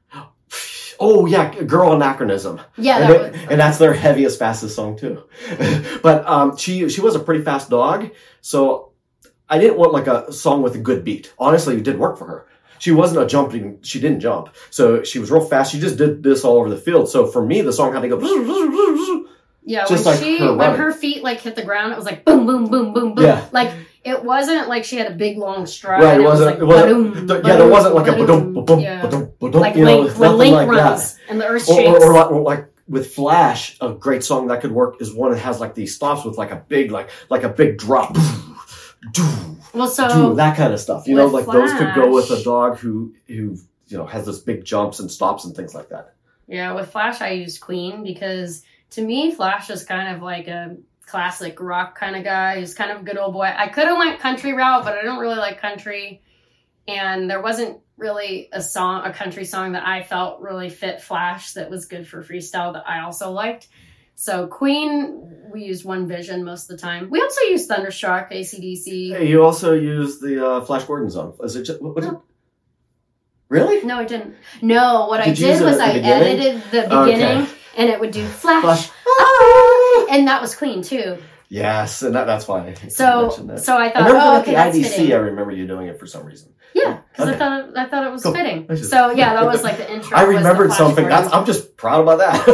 Oh yeah, Girl Anachronism. Yeah, and, that it, was, and that's their heaviest, fastest song too. But um, she she was a pretty fast dog, so I didn't want like a song with a good beat. Honestly, it did work for her. She wasn't a jumping, she didn't jump. So she was real fast. She just did this all over the field. So for me, the song had to go. Yeah, just when like she, her when running. her feet like hit the ground, it was like boom, boom, boom, boom, boom. Yeah. Like it wasn't like she had a big long stride. Right, it was wasn't, like, it wasn't, ba-doom, th- yeah, ba-doom, there wasn't like a ba-doom. ba-dum, ba-dum, Yeah. ba-dum, ba-dum, Like you know, Link, it's when nothing Link like runs that. and the earth Or, shakes. or, or, like, or like with Flash, a great song that could work is one that has like these stops with like a big, like, like a big drop. Well, so that kind of stuff, you know, like Flash, those could go with a dog who, who, you know, has this big jumps and stops and things like that. Yeah, with Flash, I used Queen because to me, Flash is kind of like a classic rock kind of guy. He's kind of a good old boy. I could have went country route, but I don't really like country. And there wasn't really a song, a country song that I felt really fit Flash that was good for freestyle that I also liked. So Queen, we used One Vision most of the time. We also used Thunderstruck, A C D C. Hey, you also used the uh, Flash Gordon song. Is it just, what, what No. did, really? No, I didn't. No, what Did I you use did it was at I the beginning? edited the beginning Okay. and it would do Flash. Flash. Ah! And that was Queen too. Yes, and that, that's why I So, mentioned that. so I I thought, remember oh, at okay, the that's I D C, fitting. I remember you doing it for some reason. Yeah, because Okay. I thought I thought it was Cool. fitting. I just- So yeah, that was like the intro. I was the remembered Flash something. Gordon. That's, I'm just proud about that.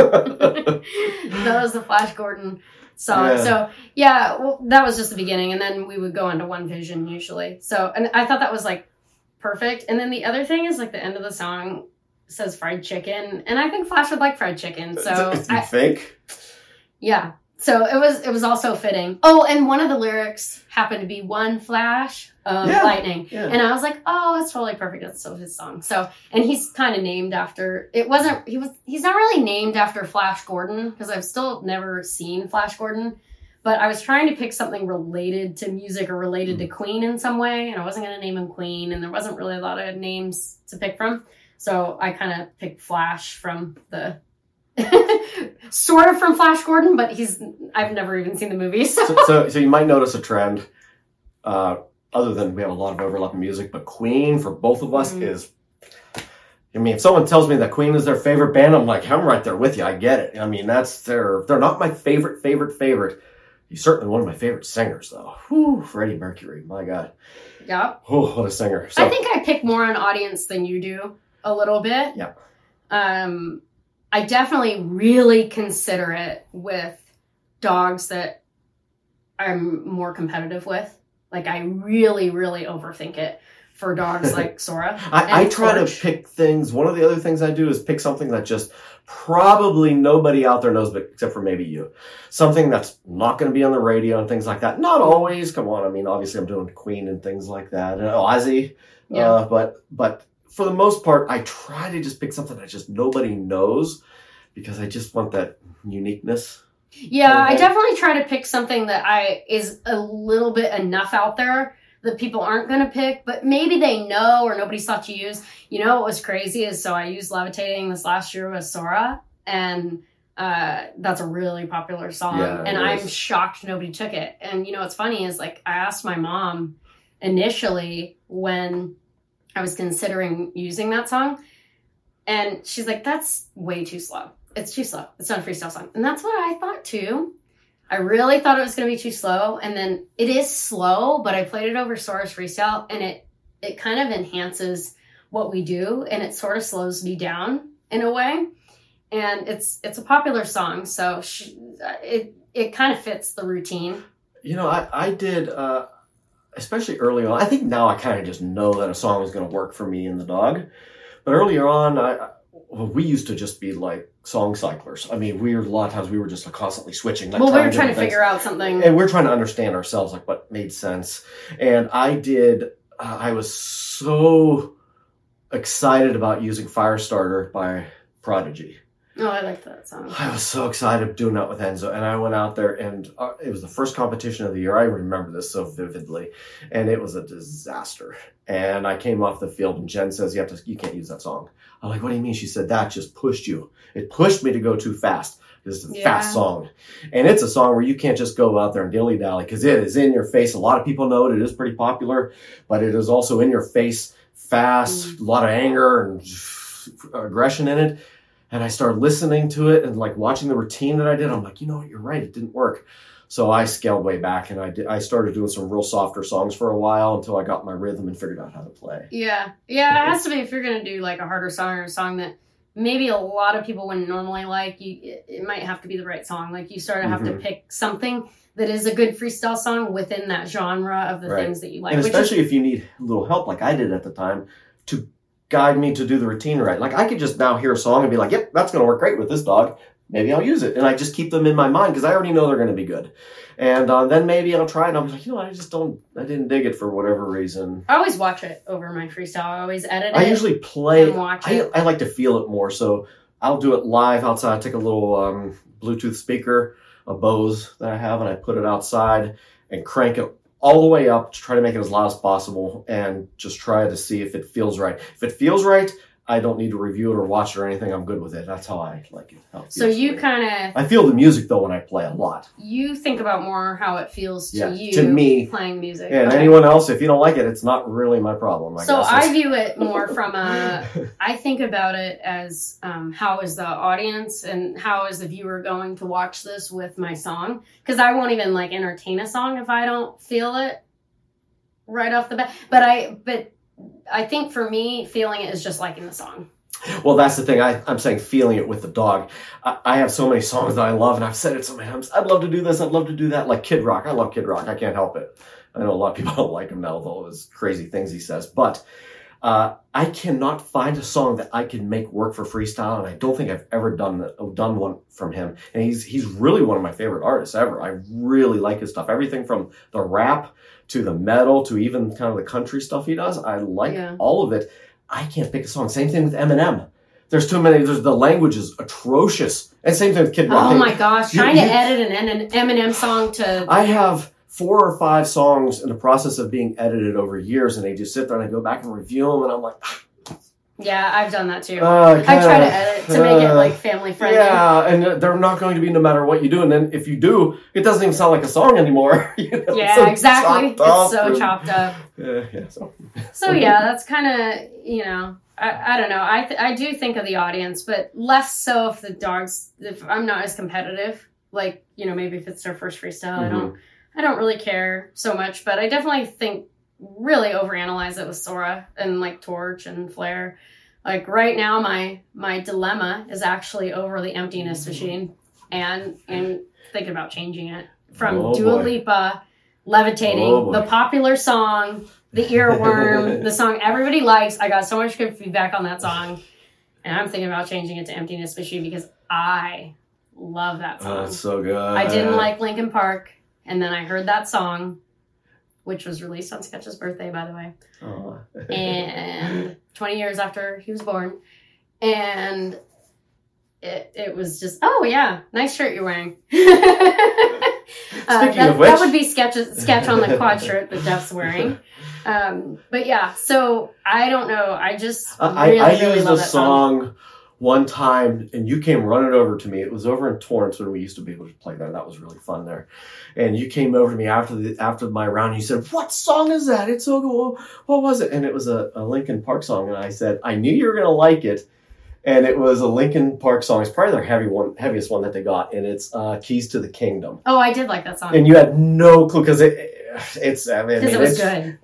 That was the Flash Gordon song. Yeah. So yeah, well, that was just the beginning, and then we would go into One Vision usually. So and I thought that was like perfect. And then the other thing is like the end of the song says fried chicken, and I think Flash would like fried chicken. So you I, think? yeah. So it was it was also fitting. Oh, and one of the lyrics happened to be one flash of Yeah, lightning. yeah. And I was like, oh, it's totally perfect. That's so his song. So, and he's kind of named after, it wasn't, he was, he's not really named after Flash Gordon, because I've still never seen Flash Gordon, but I was trying to pick something related to music or related to Queen in some way, and I wasn't going to name him Queen, and there wasn't really a lot of names to pick from. So I kind of picked Flash from the, sort of from Flash Gordon, but he's, I've never even seen the movie. So, So, so, so you might notice a trend, uh, other than we have a lot of overlap in music, but Queen for both of us Mhm. is, I mean, if someone tells me that Queen is their favorite band, I'm like, I'm right there with you. I get it. I mean, that's their, they're not my favorite, favorite, favorite. He's certainly one of my favorite singers, though. Whew, Freddie Mercury, my God. yeah. Oh, what a singer. So, I think I pick more on audience than you do a little bit. Yeah. Um, I definitely really consider it with dogs that I'm more competitive with. Like, I really, really overthink it for dogs like Sora. I, I and try Torch. to pick things. One of the other things I do is pick something that just probably nobody out there knows, but except for maybe you. Something that's not going to be on the radio and things like that. Not always. Come on. I mean, obviously I'm doing Queen and things like that. And Ozzy. Yeah. Uh, but, but for the most part, I try to just pick something that just nobody knows because I just want that uniqueness. Yeah, I Okay. definitely try to pick something that I is a little bit enough out there that people aren't going to pick, but maybe they know or nobody's thought to use. You know what was crazy is, so I used Levitating this last year with Sora, and uh, that's a really popular song, Yeah, it and I'm is. shocked nobody took it. And you know what's funny is, like, I asked my mom initially when I was considering using that song, and she's like, that's way too slow. It's too slow. It's not a freestyle song. And that's what I thought too. I really thought it was going to be too slow. And then it is slow, but I played it over Sora's freestyle, and it, it kind of enhances what we do, and it sort of slows me down in a way. And it's, it's a popular song. So she, it, it kind of fits the routine. You know, I, I did, uh, especially early on. I think now I kind of just know that a song is going to work for me and the dog. But earlier on, I, I- well, we used to just be like song cyclers. I mean, we were, a lot of times we were just like constantly switching. Like Well, we were trying to different things. figure out something. And we're trying to understand ourselves, like what made sense. And I did, uh, I was so excited about using Firestarter by Prodigy. Oh, I like that song. I was so excited doing that with Enzo, and I went out there, and uh, it was the first competition of the year. I remember this so vividly, and it was a disaster. And I came off the field, and Jen says, "You have to, you can't use that song." I'm like, "What do you mean?" She said, "That just pushed you. It pushed me to go too fast. It's a Yeah. fast song, and it's a song where you can't just go out there and dilly dally because it is in your face. A lot of people know it. It is pretty popular, but it is also in your face, fast, Mm. a lot of anger and aggression in it." And I started listening to it and like watching the routine that I did. I'm like, you know what? You're right. It didn't work. So I scaled way back, and I did, I started doing some real softer songs for a while until I got my rhythm and figured out how to play. Yeah. Yeah, it has to be, if you're going to do like a harder song or a song that maybe a lot of people wouldn't normally like, you it, it might have to be the right song. Like, you sort of have Mhm. to pick something that is a good freestyle song within that genre of the Right. things that you like. And which especially is, if you need a little help like I did at the time to guide me to do the routine right. Like I could just now hear a song and be like, yep, that's going to work great with this dog. Maybe I'll use it. And I just keep them in my mind because I already know they're going to be good. And uh, then maybe I'll try it and I'll be like, you know, I just don't, I didn't dig it for whatever reason. I always watch it over my freestyle. I always edit it. I usually play, and watch I, it. I like to feel it more. So I'll do it live outside. I take a little um, Bluetooth speaker, a Bose that I have, and I put it outside and crank it all the way up to try to make it as loud as possible and just try to see if it feels right. If it feels right, I don't need to review it or watch it or anything. I'm good with it. That's how I like it. How it So feels you for me. kind of, I feel the music though when I play a lot. you think about more how it feels to Yeah, you to me. playing music. And Okay. anyone else, if you don't like it, it's not really my problem. I So guess. I view it more from a, I think about it as um, how is the audience and how is the viewer going to watch this with my song? Because I won't even like entertain a song if I don't feel it right off the bat. But I, but I think for me, feeling it is just liking the song. Well, that's the thing. I, I'm saying feeling it with the dog. I, I have so many songs that I love, and I've said it so many times. I'd love to do this. I'd love to do that. Like Kid Rock. I love Kid Rock. I can't help it. I know a lot of people don't like him now with all those crazy things he says. But Uh, I cannot find a song that I can make work for freestyle, and I don't think I've ever done the, done one from him. And he's he's really one of my favorite artists ever. I really like his stuff. Everything from the rap to the metal to even kind of the country stuff he does. I like Yeah. all of it. I can't pick a song. Same thing with Eminem. There's too many. There's the language is atrocious. And same thing with Kid Rock. Oh my gosh, You- trying you- to edit an, an Eminem song to I have four or five songs in the process of being edited over years, and I just sit there and I go back and review them, and I'm like, yeah, I've done that too. uh, I try kinda, to edit to make it uh, like family friendly. Yeah, and they're not going to be no matter what you do. And then if you do, it doesn't even sound like a song anymore. You know, Yeah, so exactly. chopped up It's so and- chopped up. Yeah, yeah. So So yeah, that's kind of, you know, I, I don't know. I th- I do think of the audience, but less so if the dogs. If I'm not as competitive, like, you know, maybe if it's their first freestyle, I don't I don't really care so much. But I definitely think really overanalyze it with Sora and like Torch and Flare. Like right now, my my dilemma is actually over the Emptiness Machine, and and thinking about changing it from Oh, Dua boy. Lipa, Levitating, Oh, boy. the popular song. The Earworm, the song everybody likes. I got so much good feedback on that song. And I'm thinking about changing it to Emptiness Machine because I love that Oh, song. that's so good. I didn't like Linkin Park. And then I heard that song, which was released on Sketch's birthday, by the way. Oh. And twenty years after he was born. And it, it was just, oh yeah, nice shirt you're wearing. Uh, Speaking that, of which- that would be sketch sketch on the quad shirt that Jeff's wearing. Um, but yeah, so I don't know. I just I, really, I really used love a that song. song one time, and you came running over to me. It was over in Torrance when we used to be able to play there. That was really fun there. And you came over to me after the after my round. And you said, "What song is that? It's so good. What was it?" And it was a, a Linkin Park song. And I said, "I knew you were gonna like it." And it was a Linkin Park song. It's probably their heavy one, heaviest one that they got, and it's uh, "Keys to the Kingdom." Oh, I did like that song And you had no clue because it, it's. I mean, because it was it's, good.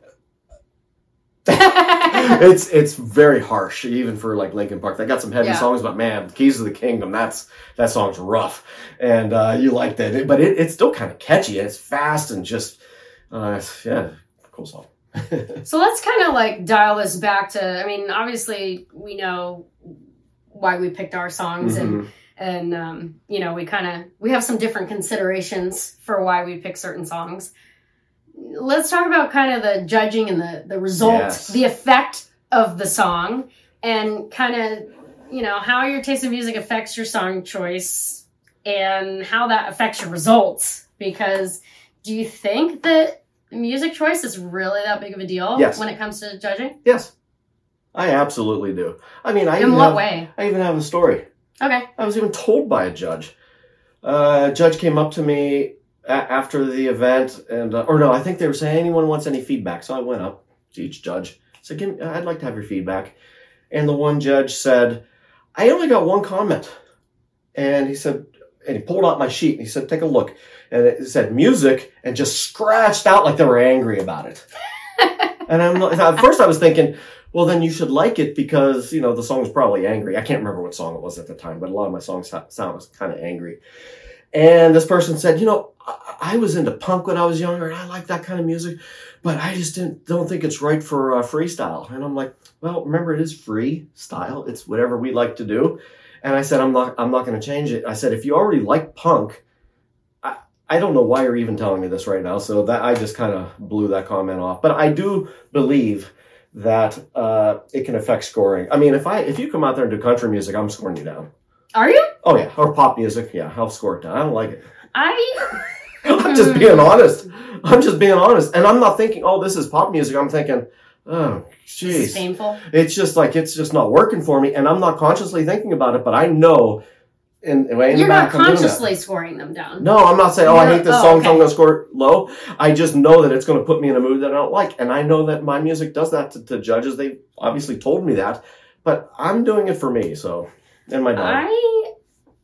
it's it's very harsh, even for like Linkin Park. They got some heavy Yeah. songs, but man, "Keys to the Kingdom," that's that song's rough, and uh, you liked it, but it, it's still kind of catchy. It's fast and just, uh, yeah, cool song. So let's kind of like dial this back to. I mean, obviously we know why we picked our songs, and Mhm. and um, you know we kind of we have some different considerations for why we pick certain songs. Let's talk about kind of the judging and the the result, Yes. the effect of the song, and kind of you know how your taste in music affects your song choice and how that affects your results. Because do you think that music choice is really that big of a deal Yes. when it comes to judging? Yes, I absolutely do. I mean, I In even what have, way? I even have a story. Okay. I was even told by a judge. Uh, a judge came up to me a- after the event, and uh, or no, I think they were saying, anyone wants any feedback. So I went up to each judge. Said, Give me, I'd like to have your feedback. And the one judge said, I only got one comment. And he said, and he pulled out my sheet and he said, take a look. And it said music, and just scratched out like they were angry about it. And I'm like- at first I was thinking, well, then you should like it because, you know, the song was probably angry. I can't remember what song it was at the time, but a lot of my songs so- sound was kind of angry. And this person said, you know, I-, I was into punk when I was younger, and I like that kind of music, but I just didn't don't think it's right for uh, freestyle. And I'm like, well, remember, it is free style. It's whatever we like to do. And I said, I'm not I'm not going to change it. I said, if you already like punk, I, I don't know why you're even telling me this right now. So that I just kind of blew that comment off. But I do believe that uh, it can affect scoring. I mean, if I if you come out there and do country music, I'm scoring you down. Are you? Oh yeah, or pop music, yeah, I'll score it down. I don't like it. I. I'm just being honest. I'm just being honest, and I'm not thinking, oh, this is pop music. I'm thinking, oh, This is jeez, painful. it's just like it's just not working for me, and I'm not consciously thinking about it, but I know. In, in the You're not back I'm doing that. consciously scoring them down. No, I'm not saying, oh, I You're- hate this oh, song, okay. so I'm going to score it low. I just know that it's going to put me in a mood that I don't like. And I know that my music does that to, to judges. They obviously told me that. But I'm doing it for me, so. And my dog. I.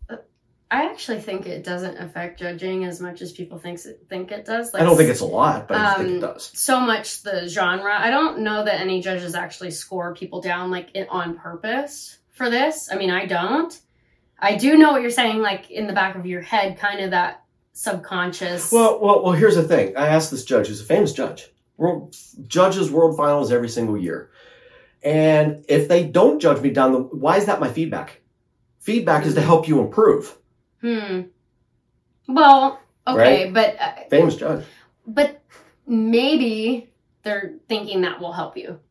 I actually think it doesn't affect judging as much as people thinks it, think it does. Like, I don't think it's a lot, but I think um, it does. so much the genre. I don't know that any judges actually score people down like it on purpose for this. I mean, I don't. I do know what you're saying, like in the back of your head, kind of that subconscious. Well, well, well. Here's the thing. I asked this judge, who's a famous judge. World judges world finals every single year, And if they don't judge me down the, why is that my feedback? Feedback is to help you improve. Hmm. Well, okay, Right? but uh, Famous judge. but maybe they're thinking that will help you.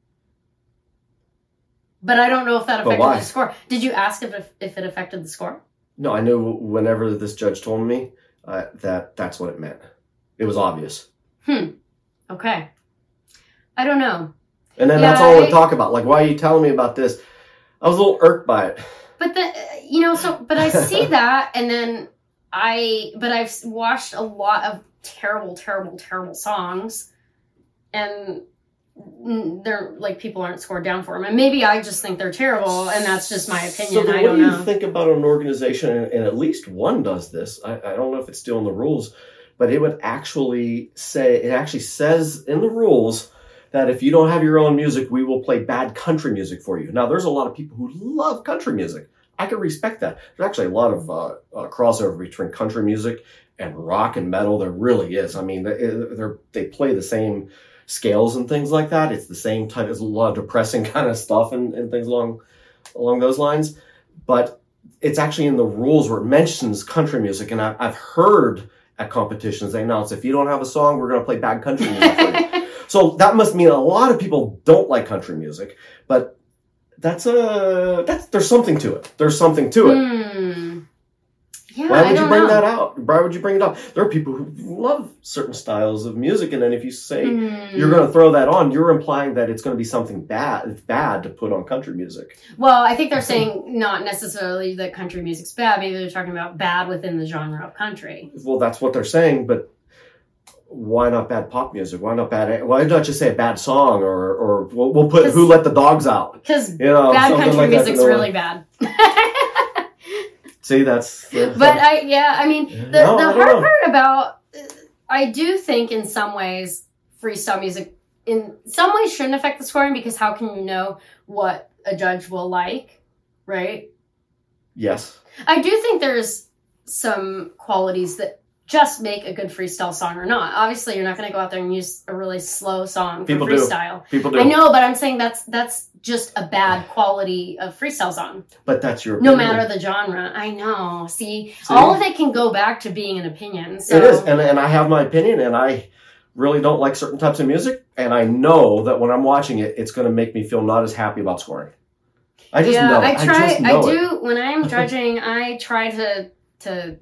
But I don't know if that But affected why? the score. Did you ask if it, if it affected the score? No, I knew whenever this judge told me uh, that that's what it meant. It was obvious. Hmm. Okay. I don't know. And then Yeah, that's all I- we talk about. Like, why are you telling me about this? I was a little irked by it. But the you know so but I see that and then I but I've watched a lot of terrible terrible terrible songs and they're like people aren't scored down for them and maybe I just think they're terrible and that's just my opinion. So then I what don't do you know. think about an organization, and, and at least one does this, I, I don't know if it's still in the rules, but it would actually say, it actually says in the rules that if you don't have your own music, we will play bad country music for you. Now, there's a lot of people who love country music. I can respect that. There's actually a lot of uh, uh, crossover between country music and rock and metal. There really is. I mean, they, they're, they play the same scales and things like that. It's the same type. There's a lot of depressing kind of stuff and, and things along along those lines. But it's actually in the rules where it mentions country music. And I, I've heard at competitions they announce, if you don't have a song, we're going to play bad country music for you. So that must mean a lot of people don't like country music, but that's a that's there's something to it. There's something to it. Hmm. Yeah, Why I would you don't bring know. that out? Why would you bring it up? There are people who love certain styles of music, and then if you say Hmm. you're going to throw that on, you're implying that it's going to be something bad. It's bad to put on country music. Well, I think they're saying not necessarily that country music's bad. Maybe they're talking about bad within the genre of country. Well, that's what they're saying, but why not bad pop music? Why not bad? Why not just say a bad song, or or we'll, we'll put 'Cause- Who Let the Dogs Out? Because You know, bad something country like that to music's know- really bad. See, that's But I, yeah, I mean, the, No, the I don't hard know. part about, I do think in some ways, freestyle music in some ways shouldn't affect the scoring because how can you know what a judge will like, right? Yes. I do think there's some qualities that just make a good freestyle song or not. Obviously, you're not going to go out there and use a really slow song for People do. freestyle. People do. I know, but I'm saying that's that's just a bad quality of freestyle song. But that's your No opinion. matter the genre. I know. See, See? all of it can go back to being an opinion. So It is, and, and I have my opinion, and I really don't like certain types of music, and I know that when I'm watching it, it's going to make me feel not as happy about scoring. I just yeah, know. I try. just I, know it. do when I'm judging. I try to to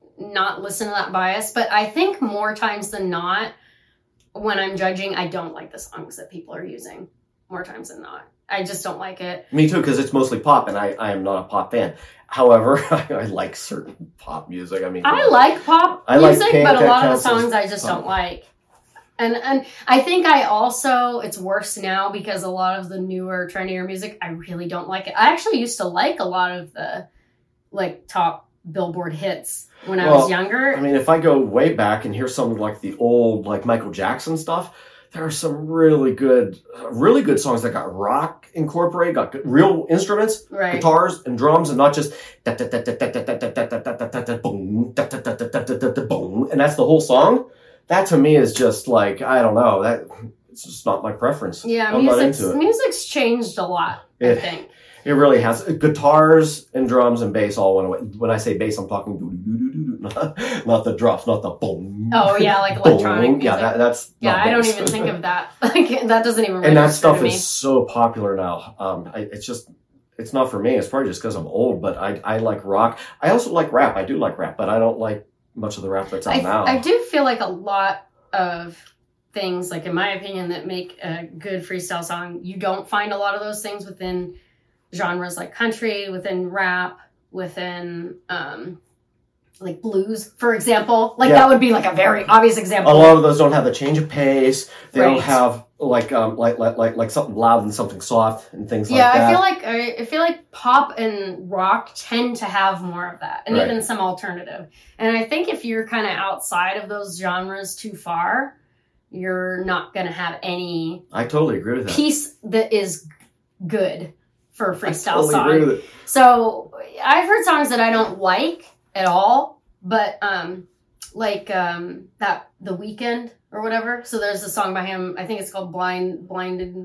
not listen to that bias, but I think more times than not, when I'm judging, I don't like the songs that people are using. More times than not, I just don't like it. Me too, because it's mostly pop, and I, I am not a pop fan. However, I, I like certain pop music. I mean, I like pop I like music, Pink, but a that lot of the counts as songs I just pop. don't like. And and I think I also, it's worse now because a lot of the newer, trendier music, I really don't like it. I actually used to like a lot of the like top Billboard hits when I was Well, younger. I mean, if I go way back and hear some of like the old like Michael Jackson stuff, there are some really good, really good songs that got rock incorporated, got good- real instruments, Right. guitars and drums, and not just da da da da da da da da da da da da da boom, da da da da da da da boom, and that's the whole song. That to me is just like, I don't know, that it's just not my preference. Yeah, I'm not music's, into it. music's changed a lot, I Yeah. think. It really has. Guitars and drums and bass all went away. When I say bass, I'm talking doo doo doo doo doo, not, not the drops, not the boom. Oh, yeah, like boom. electronic Yeah, music. that, that's Yeah, not I don't bass. even think of that. Like that doesn't even And that register stuff to me. is so popular now. Um, I, it's just, it's not for me. It's probably just because I'm old. But I, I like rock. I also like rap. I do like rap, but I don't like much of the rap that's out I, now. I do feel like a lot of things, like in my opinion, that make a good freestyle song, you don't find a lot of those things within genres like country, within rap, within um, like blues, for example. Like Yeah. that would be like a very obvious example. A lot of those don't have the change of pace. They don't Right. have like um like like like like something loud and something soft and things yeah, like that. I feel like I, I feel like pop and rock tend to have more of that, and Right. even some alternative. And I think if you're kind of outside of those genres too far, you're not going to have any I totally agree with that. piece that is good for a I freestyle totally song. agree with it. So I've heard songs that I don't like at all, but um, like um, that The Weeknd or whatever. So there's a song by him. I think it's called "Blind Blinded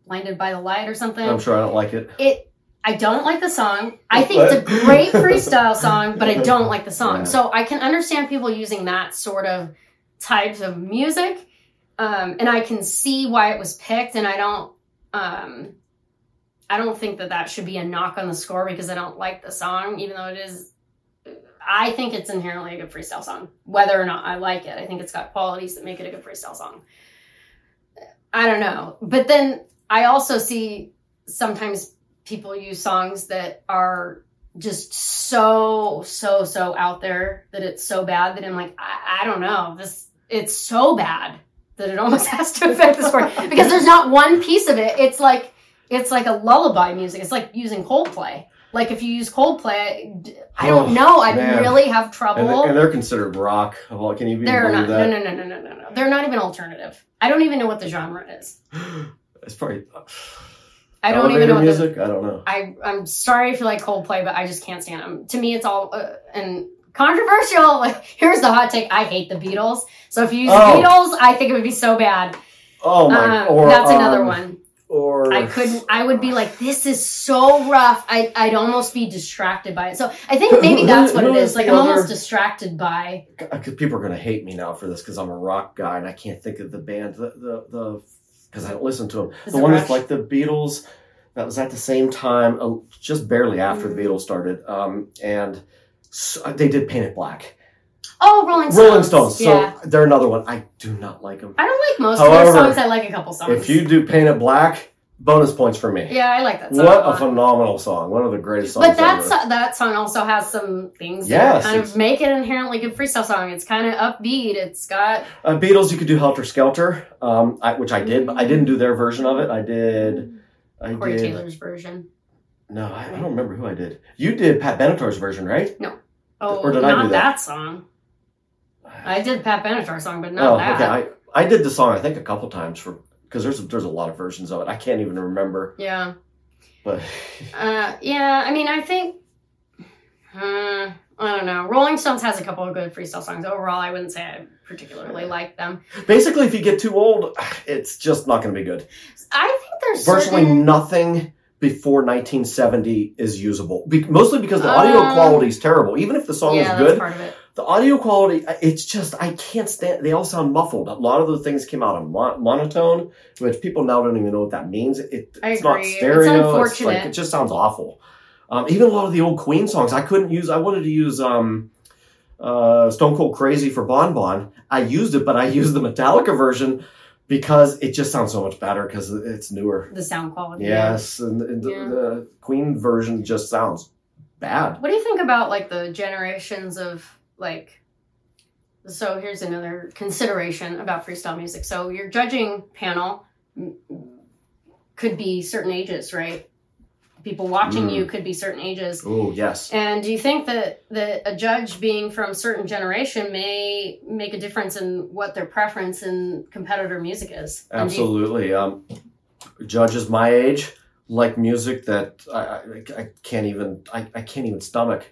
Blinded by the Light or something. I'm sure I don't like it. It. I don't like the song. I think it's a great freestyle song, but I don't like the song. Yeah. So I can understand people using that sort of types of music, um, and I can see why it was picked. And I don't, um, I don't think that that should be a knock on the score because I don't like the song, even though it is. I think it's inherently a good freestyle song, whether or not I like it. I think it's got qualities that make it a good freestyle song. I don't know, but then I also see sometimes people use songs that are just so, so, so out there that it's so bad that I'm like, I, I don't know. This it's so bad that it almost has to affect the score because there's not one piece of it. It's like it's like a lullaby music. It's like using Coldplay. Like if you use Coldplay, I don't oh, know. I man. really have trouble. And they're, and they're considered rock. Well, can you even they're believe not, that? No, no, no, no, no, no, no. They're not even alternative. I don't even know what the genre is. It's probably. I don't even know what music. The, I don't know. I I'm sorry if you like Coldplay, but I just can't stand them. To me, it's all uh, and controversial. Like here's the hot take: I hate the Beatles. So if you use oh. the Beatles, I think it would be so bad. Oh my! Um, or, that's another um, one. Or I couldn't. I would be like, this is so rough. I I'd almost be distracted by it. So I think maybe that's what it is. Like I'm almost distracted by. Because people are going to hate me now for this because I'm a rock guy and I can't think of the band. The the the. Because I don't listen to them. Is the one that's like the Beatles, that was at the same time, uh, just barely after mm. the Beatles started. Um, and so they did Paint It Black. Oh, Rolling Stones. Rolling Stones. So yeah. they're another one. I do not like them. I don't like most However, of their songs. I like a couple songs. If you do Paint It Black, bonus points for me. Yeah, I like that song. What a, a phenomenal song. One of the greatest songs But that, ever. So, that song also has some things yes, that kind of make it an inherently good freestyle song. It's kind of upbeat. It's got... Uh, Beatles, you could do Helter Skelter, um, I, which I did, but I didn't do their version of it. I did... I Corey did, Taylor's version. No, I, I don't remember who I did. You did Pat Benatar's version, right? No. Oh, or did not I do that? that song. I did Pat Benatar song, but not oh, that. Okay, I, I did the song, I think, a couple times for... Because there's, there's a lot of versions of it. I can't even remember. Yeah. But... uh, yeah, I mean, I think... Uh, I don't know. Rolling Stones has a couple of good freestyle songs. Overall, I wouldn't say I particularly like them. Basically, if you get too old, it's just not going to be good. I think there's Virtually certain... nothing before nineteen seventy is usable. Be- mostly because the audio um, quality is terrible. Even if the song yeah, is good, that's part of it. The audio quality, it's just, I can't stand, they all sound muffled. A lot of the things came out on mon- monotone, which people now don't even know what that means. It, I it's agree. not stereo. It's unfortunate. It's like, it just sounds awful. Um, even a lot of the old Queen songs, I couldn't use, I wanted to use um, uh, Stone Cold Crazy for Bon Bon. I used it, but I used the Metallica version because it just sounds so much better because it's newer. The sound quality. Yes, and, and the, yeah. the Queen version just sounds bad. What do you think about like the generations of like, so here's another consideration about freestyle music. So your judging panel could be certain ages, right? People watching mm. you could be certain ages. Oh, yes. And do you think that, that a judge being from a certain generation may make a difference in what their preference in competitor music is? Absolutely. You... Um, judges my age like music that I, I, I can't even I, I can't even stomach.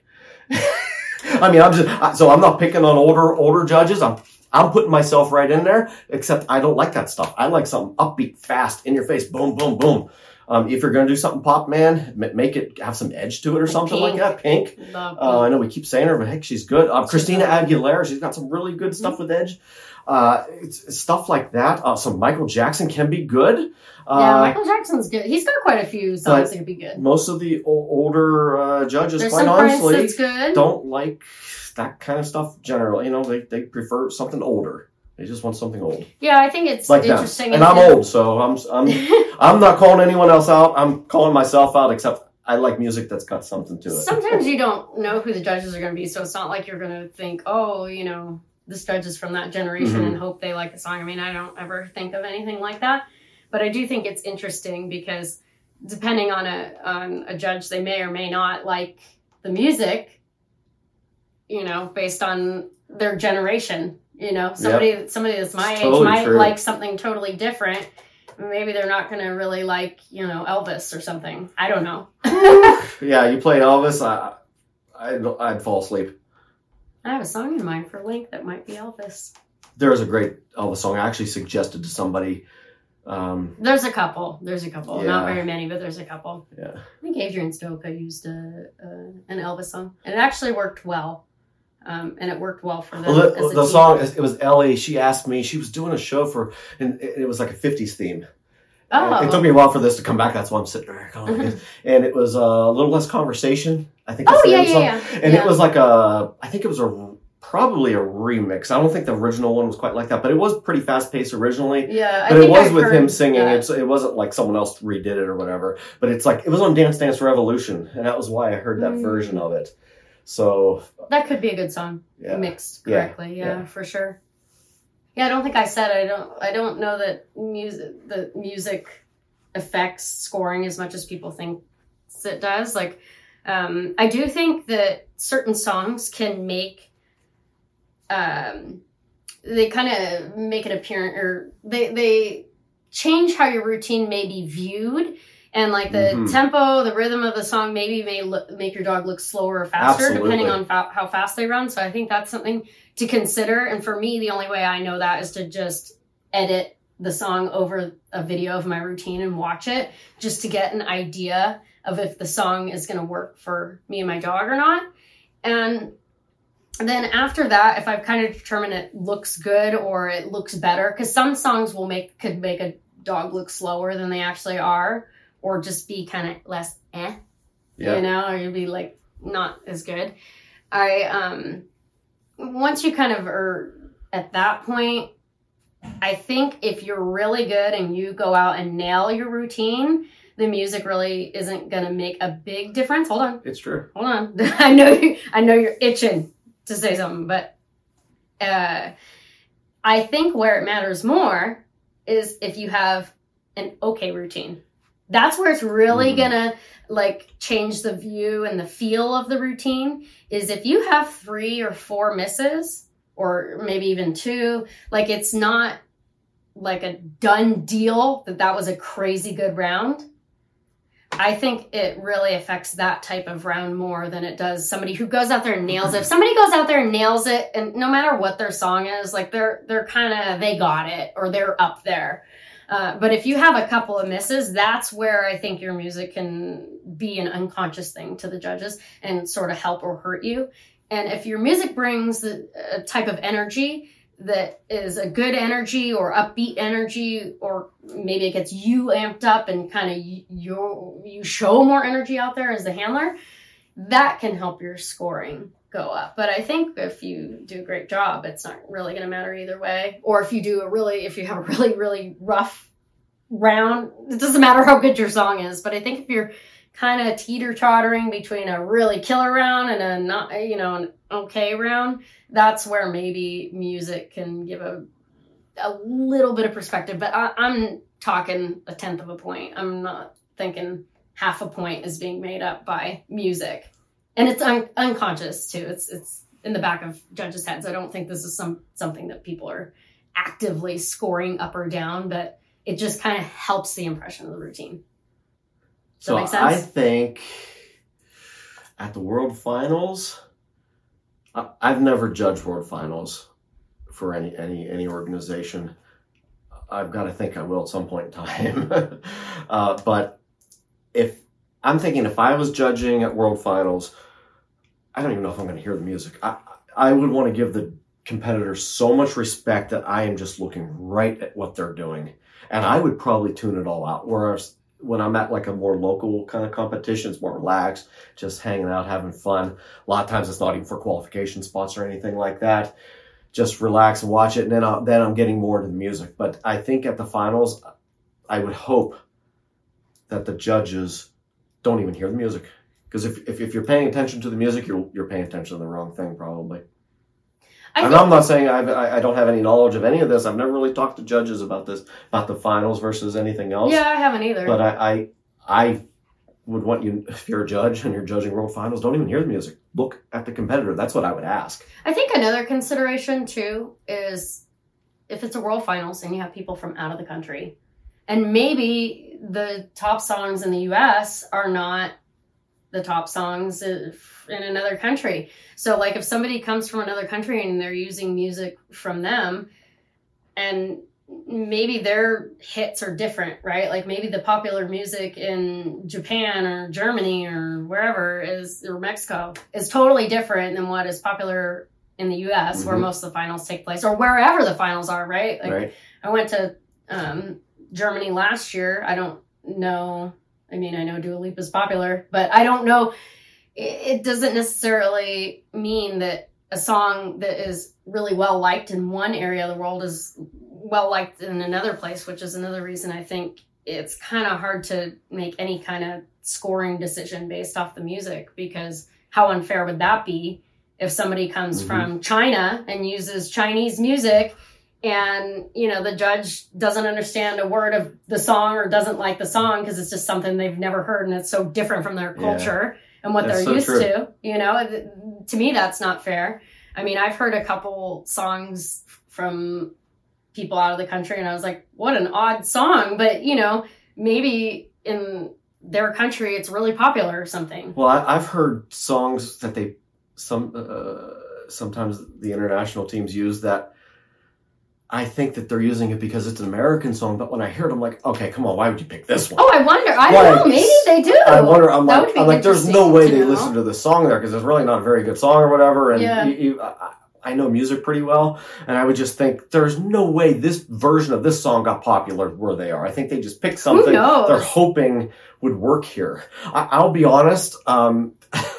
I mean, I'm just so I'm not picking on older older judges. I'm I'm putting myself right in there. Except I don't like that stuff. I like something upbeat, fast, in your face, boom, boom, boom. Um, if you're gonna do something pop, man, make it have some edge to it or something Pink. like that. Pink. Uh, I know we keep saying her, but heck, she's good. Um, Christina Aguilera, she's got some really good stuff with edge. Uh, it's, it's stuff like that. Uh, some Michael Jackson can be good. Uh, yeah, Michael Jackson's good. He's got quite a few songs that could be good. Most of the o- older uh, judges, There's quite some honestly, that's good. don't like that kind of stuff generally. You know, they, they prefer something older. They just want something old. Yeah, I think it's like interesting. Them. And I'm old, so I'm I'm I'm not calling anyone else out. I'm calling myself out, except I like music that's got something to it. Sometimes you don't know who the judges are going to be, so it's not like you're going to think, oh, you know, this judge is from that generation mm-hmm. and hope they like the song. I mean, I don't ever think of anything like that. But I do think it's interesting because depending on a on a judge, they may or may not like the music, you know, based on their generation. You know, somebody yep. somebody that's my it's age totally might true. like something totally different. Maybe they're not going to really like, you know, Elvis or something. I don't know. Yeah, you play Elvis, I, I'd, I'd fall asleep. I have a song in mind for Link that might be Elvis. There is a great Elvis song I actually suggested to somebody Um, there's a couple. There's a couple. Yeah. Not very many, but there's a couple. yeah. I think Adrian Stoka used a, a, an Elvis song. And it actually worked well. Um, and it worked well for them. Well, the as a the team. song, it was Ellie. She asked me, she was doing a show for, and it it was like a fifties theme. Oh. And it took me a while for this to come back. That's why I'm sitting there. Going like this. And it was uh, a little less conversation. I think. Oh, that's the yeah, name of the yeah, song. yeah. And Yeah. it was like a, I think it was a, probably a remix. I don't think the original one was quite like that, but it was pretty fast paced originally. Yeah, I But it think was I've with heard him singing. that. It's, it wasn't like someone else redid it or whatever. But it's like, it was on Dance Dance Revolution. And that was why I heard that Mm. version of it. So, That could be a good song. yeah. Mixed Yeah, correctly. Yeah, yeah. for sure. Yeah, I don't think I said I don't I don't know that music the music affects scoring as much as people think it does. Like um I do think that certain songs can make um they kind of make an appearance or they they change how your routine may be viewed. And like the Mhm. tempo, the rhythm of the song maybe may look, make your dog look slower or faster, Absolutely. depending on fa- how fast they run. So I think that's something to consider. And for me, the only way I know that is to just edit the song over a video of my routine and watch it just to get an idea of if the song is going to work for me and my dog or not. And then after that, if I've kind of determined it looks good or it looks better, because some songs will make could make a dog look slower than they actually are. Or just be kind of less eh, Yeah. you know, or you'd be like not as good. I, um, once you kind of are at that point, I think if you're really good and you go out and nail your routine, the music really isn't going to make a big difference. Hold on, It's true. hold on. I know you, I know you're itching to say something, but, uh, I think where it matters more is if you have an okay routine. That's where it's really Mhm. gonna like change the view and the feel of the routine is if you have three or four misses or maybe even two, like it's not like a done deal that that was a crazy good round. I think it really affects that type of round more than it does somebody who goes out there and nails it. If somebody goes out there and nails it, and no matter what their song is, like they're they're kind of they got it or they're up there. Uh, but if you have a couple of misses, that's where I think your music can be an unconscious thing to the judges and sort of help or hurt you. And if your music brings the, a type of energy that is a good energy or upbeat energy, or maybe it gets you amped up and kind of you, you, you show more energy out there as the handler, that can help your scoring go up. But I think if you do a great job, it's not really going to matter either way. Or if you do a really, if you have a really, really rough round, it doesn't matter how good your song is. But I think if you're kind of teeter-tottering between a really killer round and a not, you know, an okay round, that's where maybe music can give a a little bit of perspective. But I, I'm talking a tenth of a point. I'm not thinking half a point is being made up by music. And it's un- unconscious too. It's it's in the back of judges' heads. I don't think this is some something that people are actively scoring up or down, but it just kind of helps the impression of the routine. Does So that make sense? I think at the World Finals, I, I've never judged World Finals for any any any organization. I've got to think I will at some point in time. uh, but if I'm thinking if I was judging at World Finals, I don't even know if I'm going to hear the music. I I would want to give the competitors so much respect that I am just looking right at what they're doing, and I would probably tune it all out. Whereas when I'm at like a more local kind of competition, it's more relaxed, just hanging out, having fun. A lot of times it's not even for qualification spots or anything like that. Just relax and watch it, and then, I'll, then I'm getting more into the music. But I think at the finals, I would hope that the judges don't even hear the music. Because if, if if you're paying attention to the music, you're you're paying attention to the wrong thing, probably. I And think, I'm not saying I've, I I don't have any knowledge of any of this. I've never really talked to judges about this, about the finals versus anything else. yeah, I haven't either. But I, I I would want you, if you're a judge and you're judging World Finals, don't even hear the music. Look at the competitor. That's what I would ask. I think another consideration too is if it's a World Finals and you have people from out of the country, and maybe the top songs in the U S are not the top songs in another country. So like if somebody comes from another country and they're using music from them, and maybe their hits are different, right? Like maybe the popular music in Japan or Germany or wherever is, or Mexico, is totally different than what is popular in the U S, mm-hmm. where most of the finals take place, or wherever the finals are, right? Like right. I went to um, Germany last year. I don't know. I mean, I know Dua Lipa is popular, but I don't know. It, it doesn't necessarily mean that a song that is really well liked in one area of the world is well liked in another place, which is another reason I think it's kind of hard to make any kind of scoring decision based off the music, because how unfair would that be if somebody comes mm-hmm. from China and uses Chinese music and, you know, the judge doesn't understand a word of the song or doesn't like the song because it's just something they've never heard and it's so different from their culture yeah. and what that's they're so used true. to, you know, to me, that's not fair. I mean, I've heard a couple songs from people out of the country and I was like, what an odd song. But, you know, maybe in their country, it's really popular or something. Well, I, I've heard songs that they, some, uh, sometimes the international teams use that I think that they're using it because it's an American song, but when I hear it, I'm like, okay, come on, why would you pick this one? Oh, I wonder. I why? don't know. Maybe they do. I wonder. I'm that like, I'm like, there's no way they know. listen to the song there because it's really not a very good song or whatever. And yeah. you, you, I, I know music pretty well, and I would just think there's no way this version of this song got popular where they are. I think they just picked something they're hoping would work here. I, I'll be honest. Um,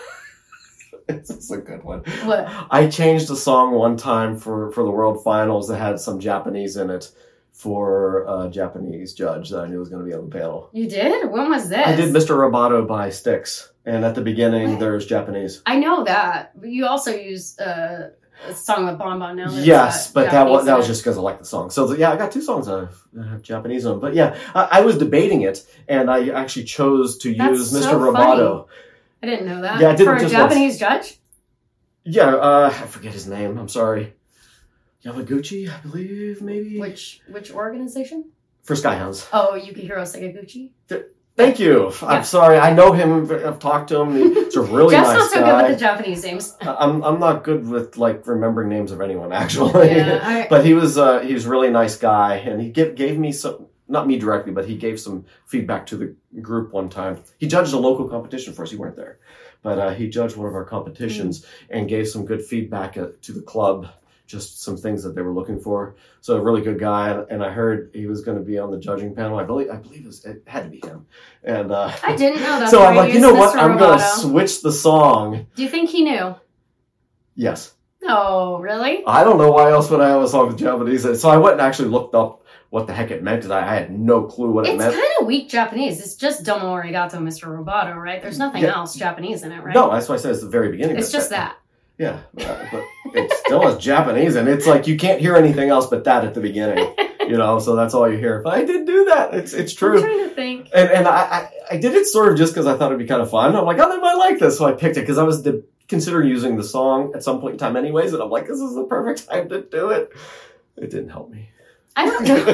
This is a good one. What? I changed a song one time for, for the World Finals that had some Japanese in it for a Japanese judge that I knew was going to be on the panel. You did? When was this? I did Mister Roboto by Styx. And at the beginning, what? There's Japanese. I know that. But you also use uh, a song with Bon Bon now. Yes, but that was, that was it. just because I like the song. So, the, yeah, I got two songs that have, have Japanese in them. But yeah, I, I was debating it, and I actually chose to That's use Mister so Roboto. Funny. I didn't know that. Yeah, I didn't for a just Japanese once. judge? Yeah, uh, I forget his name. I'm sorry. Yamaguchi, I believe, maybe? Which which organization? For Skyhounds. Oh, Yukihiro Sakaguchi? Th- Thank you. Yeah. I'm sorry. I know him. I've talked to him. He's a really Jeff's nice not so guy. good with the Japanese names. I'm I'm not good with like remembering names of anyone actually. Yeah, I... But he was uh, he was a really nice guy, and he gave gave me some, not me directly, but he gave some feedback to the group one time. He judged a local competition for us. You weren't there, but uh, he judged one of our competitions mm. and gave some good feedback uh, to the club. Just some things that they were looking for. So a really good guy, and I heard he was going to be on the judging panel. I believe I believe it, was, it had to be him. And uh, I didn't know that. So I'm like, you know what? I'm going to switch the song. Do you think he knew? Yes. Oh, really? I don't know why else would I have a song with Japanese. So I went and actually looked up what the heck it meant because I, I had no clue what it it's meant. It's kind of weak Japanese. It's just Domo Arigato, Mister Roboto, right? There's nothing yeah. else Japanese in it, right? No, that's why I said it's the very beginning. It's just that. Yeah, uh, but it still is Japanese, and it's like you can't hear anything else but that at the beginning, you know. So that's all you hear. But I did do that. It's it's true. I'm trying to think, and and I I, I did it sort of just because I thought it'd be kind of fun. I'm like, oh, they might like this, so I picked it because I was de- considering using the song at some point in time, anyways. And I'm like, this is the perfect time to do it. It didn't help me. I don't know.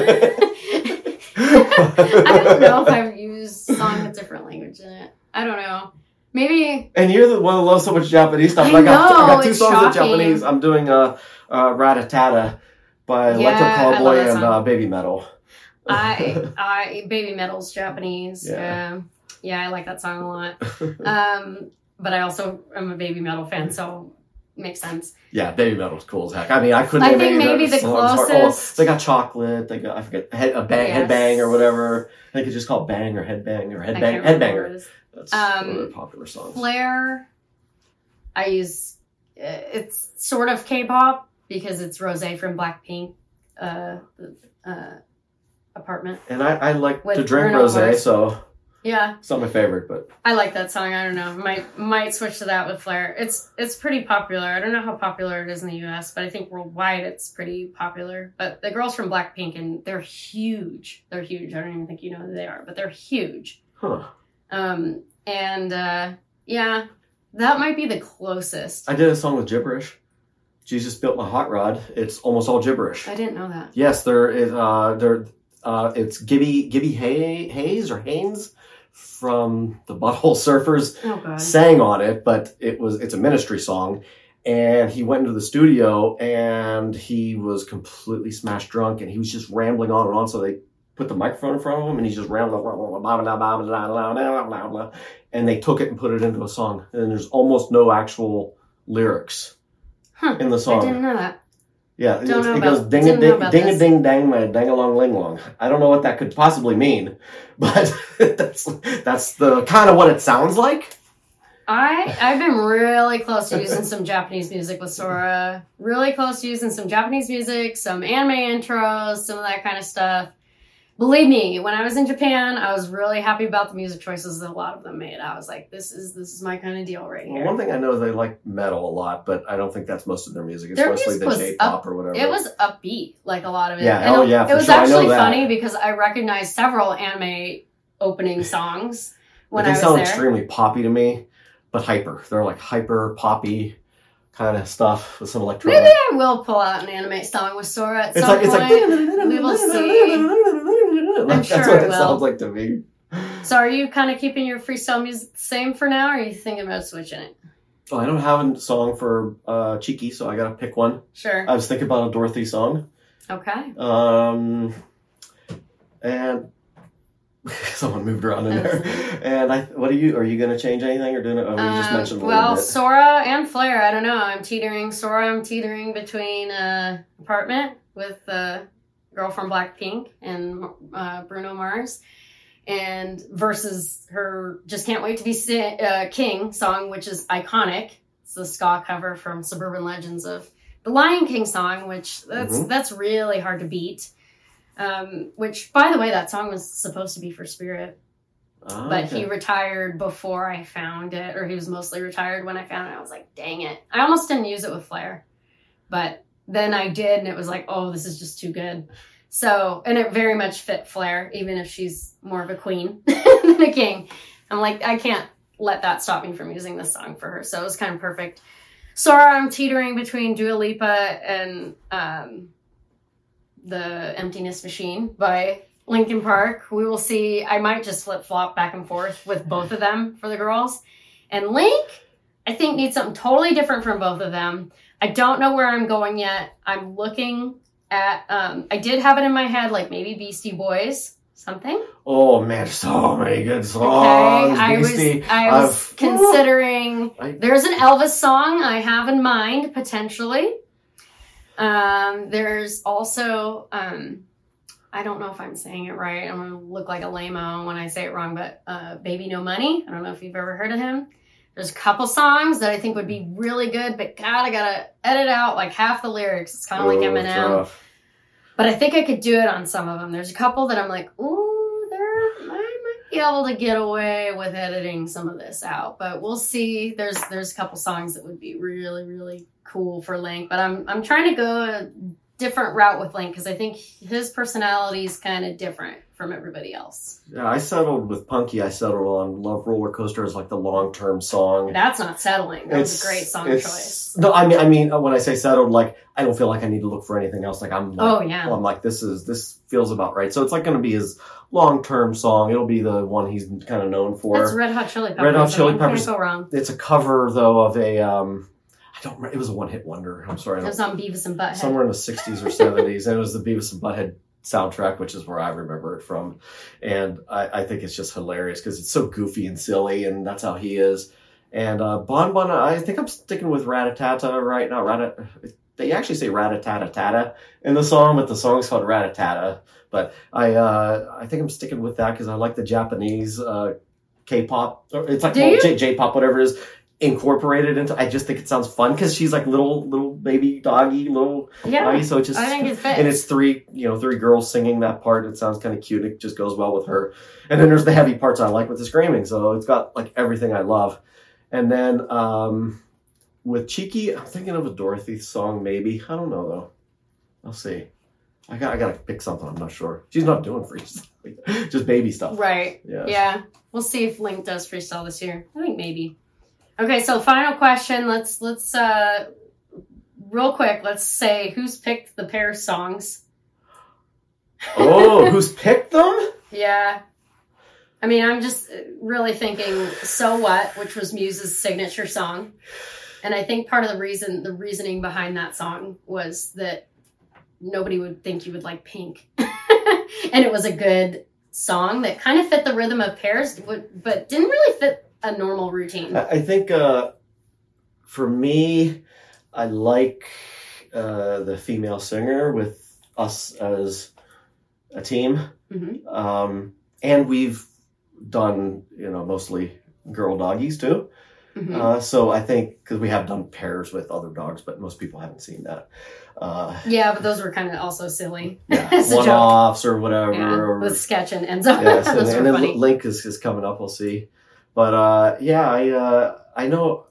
I don't know if I've used song with different language in it. I don't know. Maybe. And you're the one who loves so much Japanese stuff. I, I, got, know, I got two songs shocking. in Japanese. I'm doing uh, uh, Ratatata by yeah, Electric Callboy and uh, Baby Metal. I, I, Baby Metal's Japanese. Yeah. Um, yeah, I like that song a lot. Um, but I also am a Baby Metal fan, so it makes sense. Yeah, Baby Metal's cool as heck. I mean, I couldn't. I think maybe the closest. Oh, they got Chocolate. They got I forget head a bang yes. Headbang or whatever. I think it's just called Bang or Headbang or Headbang Headbanger. That's um, one of the popular songs. Flare, I use, uh, it's sort of K-pop because it's Rosé from Blackpink, uh, uh, Apartment. And I, I like With to drink Bruno rosé, Mars. so yeah, it's not my favorite, but I like that song. I don't know, might might switch to that with Flare. It's it's pretty popular. I don't know how popular it is in the U S, but I think worldwide it's pretty popular. But the girls from Blackpink, and they're huge. They're huge. I don't even think you know who they are, but they're huge. huh. Um, and, uh, yeah, that might be the closest. I did a song with gibberish. Jesus Built My Hot Rod. It's almost all gibberish. I didn't know that. Yes, there is, uh, there, uh, it's Gibby, Gibby Hay, Hayes or Haynes from the Butthole Surfers oh, God. sang on it, but it was, it's a ministry song. And he went into the studio and he was completely smashed drunk and he was just rambling on and on. So they put the microphone in front of him and he's just rambling, blah, blah, blah, blah, blah, blah, blah, blah, blah, blah, and they took it and put it into a song. And there's almost no actual lyrics huh. in the song. I didn't know that. Yeah, Don't it, know it about, goes ding a didn't know ding, about ding a this. ding dang, my dang along ling long. I don't know what that could possibly mean, but that's that's the kind of what it sounds like. I I've been really close to using some Japanese music with Sora. Really close to using some Japanese music, some anime intros, some of that kind of stuff. Believe me, when I was in Japan, I was really happy about the music choices that a lot of them made. I was like, this is this is my kind of deal right Well, here. one thing I know is they like metal a lot, but I don't think that's most of their music. It's Their mostly music the was J-pop up- or whatever. It was upbeat, like a lot of it. Yeah, And oh it, yeah, it for was sure. I know actually that. funny because I recognized several anime opening songs when they I was sound there. extremely poppy to me, but hyper. They're like hyper poppy kind of stuff with some electronic. Maybe I will pull out an anime song with Sora at It's some like it's point. like we will see. Like, sure that's what it it will. sounds like to me. So are you kind of keeping your freestyle music the same for now, or are you thinking about switching it? Oh, I don't have a song for uh, Cheeky, so I gotta pick one. Sure. I was thinking about a Dorothy song. Okay. Um, and someone moved around in there. And I, what are you? Are you gonna change anything or doing it? Oh, we just Um, mentioned a well, little bit. Sora and Flair, I don't know. I'm teetering. Sora, I'm teetering between uh, Apartment with the girl from Blackpink and uh, Bruno Mars, and versus her Just Can't Wait to Be Si- uh, King song, which is iconic. It's the ska cover from Suburban Legends of the Lion King song, which that's Mhm. that's really hard to beat. Um, which, by the way, that song was supposed to be for Spirit. Ah, But okay. he retired before I found it, or he was mostly retired when I found it. I was like, dang it. I almost didn't use it with Flair. But then I did, and it was like, oh, this is just too good. So, and it very much fit Flair, even if she's more of a queen than a king. I'm like, I can't let that stop me from using this song for her. So it was kind of perfect. Sora, I'm teetering between Dua Lipa and um, The Emptiness Machine by Linkin Park. We will see. I might just flip-flop back and forth with both of them for the girls. And Link, I think, needs something totally different from both of them. I don't know where I'm going yet. I'm looking at, um, I did have it in my head, like maybe Beastie Boys, something. Oh man, so many good Okay, songs. I was, Beastie. I was I've- considering, I- there's an Elvis song I have in mind, potentially. Um, there's also, um, I don't know if I'm saying it right. I'm going to look like a lame-o when I say it wrong, but uh, Baby No Money. I don't know if you've ever heard of him. There's a couple songs that I think would be really good, but God, I got to edit out like half the lyrics. It's kind of like Oh, it's Eminem. rough. But I think I could do it on some of them. There's a couple that I'm like, ooh, there, I might be able to get away with editing some of this out. But we'll see. There's there's a couple songs that would be really, really cool for Link. But I'm I'm trying to go a different route with Link because I think his personality is kind of different from everybody else. Yeah, I settled with Punky. I settled on Love Roller Coaster as like the long term song. That's not settling. That was It's- a great song it's- choice. No, I mean, I mean, when I say settled, like I don't feel like I need to look for anything else. Like I'm, like, Oh, yeah. well, I'm like this is this feels about right. So it's like going to be his long term song. It'll be the one he's kind of known for. That's Red Hot Chili Peppers. Red Hot I Chili mean, Peppers. Can't go wrong. It's a cover though of a. Um, I don't. remember. It was a one hit wonder. I'm sorry. I It don't- was on Beavis and Butthead. somewhere in the sixties or seventies, and it was the Beavis and Butthead soundtrack, which is where I remember it from. And I, I think it's just hilarious because it's so goofy and silly, and that's how he is. And uh, Bon Bon, I think I'm sticking with Ratatata right now. Ratat, they actually say Ratatata in the song, but the song's called Ratatata. But I, uh, I think I'm sticking with that because I like the Japanese uh, K-pop. Or It's like Do well, you? J- J-pop, whatever it is. Incorporated into. I just think it sounds fun because she's like little, little baby doggy, little Yeah, doggy. So it just I think it fits. and it's three, you know, three girls singing that part. It sounds kind of cute. It just goes well with her. And then there's the heavy parts I like with the screaming. So it's got like everything I love. And then um, with Cheeky, I'm thinking of a Dorothy song, maybe. I don't know though. I'll see. I got I got to pick something. I'm not sure. She's not doing freestyle, just baby stuff. Right. Yeah. Yeah. We'll see if Link does freestyle this year. I think maybe. Okay, so final question. Let's let's uh real quick, let's say who's picked the pair songs. Oh, who's picked them? Yeah. I mean, I'm just really thinking So What, which was Muse's signature song. And I think part of the reason, the reasoning behind that song was that nobody would think you would like Pink. And it was a good song that kind of fit the rhythm of Pears, but didn't really fit a normal routine. I think uh, for me, I like uh, the female singer with us as a team. Mm-hmm. Um, and we've done, you know, mostly girl doggies too. Mm-hmm. Uh, so I think, because we have done pairs with other dogs, but most people haven't seen that. Uh, yeah, but those were kind of also silly. yeah, As a joke. one-offs or whatever. Yeah, or, with Sketch and Enzo. yes, and, Those and were then funny. Link is, is coming up, we'll see. But uh, yeah, I uh, I know,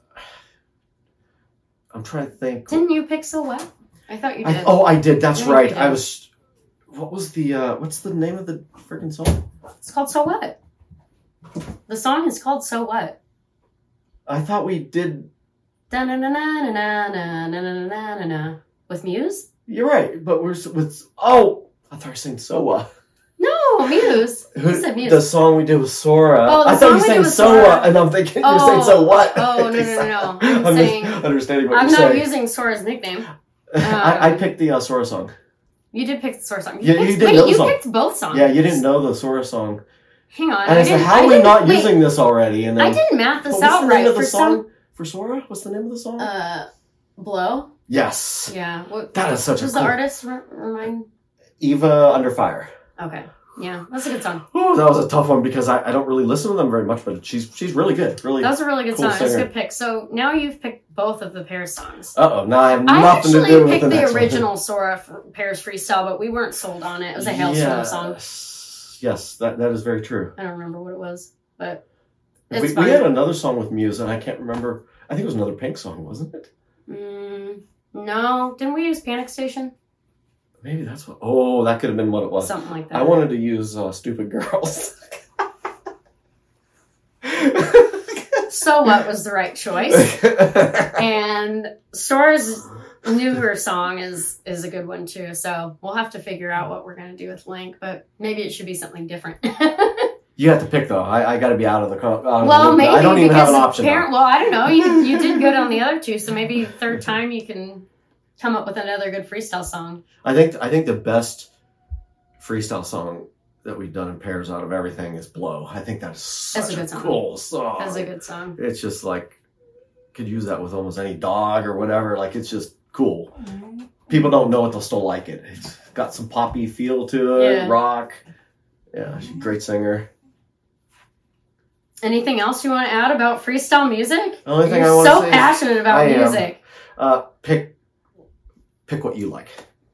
I'm trying to think. Didn't you pick Silhouette? I thought you did. I, oh, I did, that's Yeah, right. you I did. was, what was the, uh, what's the name of the freaking song? It's called So What? The song is called So What? I thought we did, Da na na na na na na na na na na na. With Muse? you're right, but we're, s- with, oh, I thought you were saying Soa. No, Muse. Who, You said Muse. the song we did with Sora. Oh, the I thought song you we were did saying with Soa, Sora. and I'm thinking Oh, you're saying so what? oh, no, no, no, no. I'm I'm saying- understanding what I'm you're not saying. using Sora's nickname. I, I picked the uh, Sora song. You did pick the Sora song. Yeah, you picked, did wait, know the you song. picked both songs. Yeah, you didn't know the Sora song. Hang on. And I, said, didn't- how I are we didn't- not wait, using this already? And then, I didn't math But this what's out the right name of the for song some. for Sora? What's the name of the song? Uh, Blow. yes. Yeah. What, That is such a who's cool. the artist? Re- Remind. Eva Under Fire. Okay. Yeah, that's a good song. Ooh, that was a tough one because I, I don't really listen to them very much, but she's she's really good. Really. That was a really good Cool song. That's a singer. good pick. So now you've picked both of the Pear songs. Uh oh, now I have I nothing to do actually with picked the, the, next one. original Sora f- Pears freestyle, but we weren't sold on it. It was a Hailstorm song. Yes, yes, that that is very true. I don't remember what it was, but We, it's we fine. had another song with Muse, and I can't remember. I think it was another Pink song, wasn't it? Mm, no, didn't we use Panic Station? Maybe that's what. Oh, that could have been what it was. Something like that. I wanted to use uh, "Stupid Girls." So What was the right choice. And Sora's newer song is is a good one too. So we'll have to figure out what we're gonna do with Link, but maybe it should be something different. You have to pick though. I, I got to be out of the. Out of Well, the, maybe I don't even because have an option. parent. now. Well, I don't know. You you did good on the other two, so maybe third time you can come up with another good freestyle song. I think I think the best freestyle song that we've done in pairs out of everything is "Blow." I think that's such That's a a, good song. cool song. That's a good song. It's just like could use that with almost any dog or whatever. Like it's just cool. People don't know it; they'll still like it. It's got some poppy feel to it, Yeah. rock. Yeah, she's a great singer. Anything else you want to add about freestyle music? The only thing You're I want to so say is, passionate about I am. music. uh, pick pick what you like.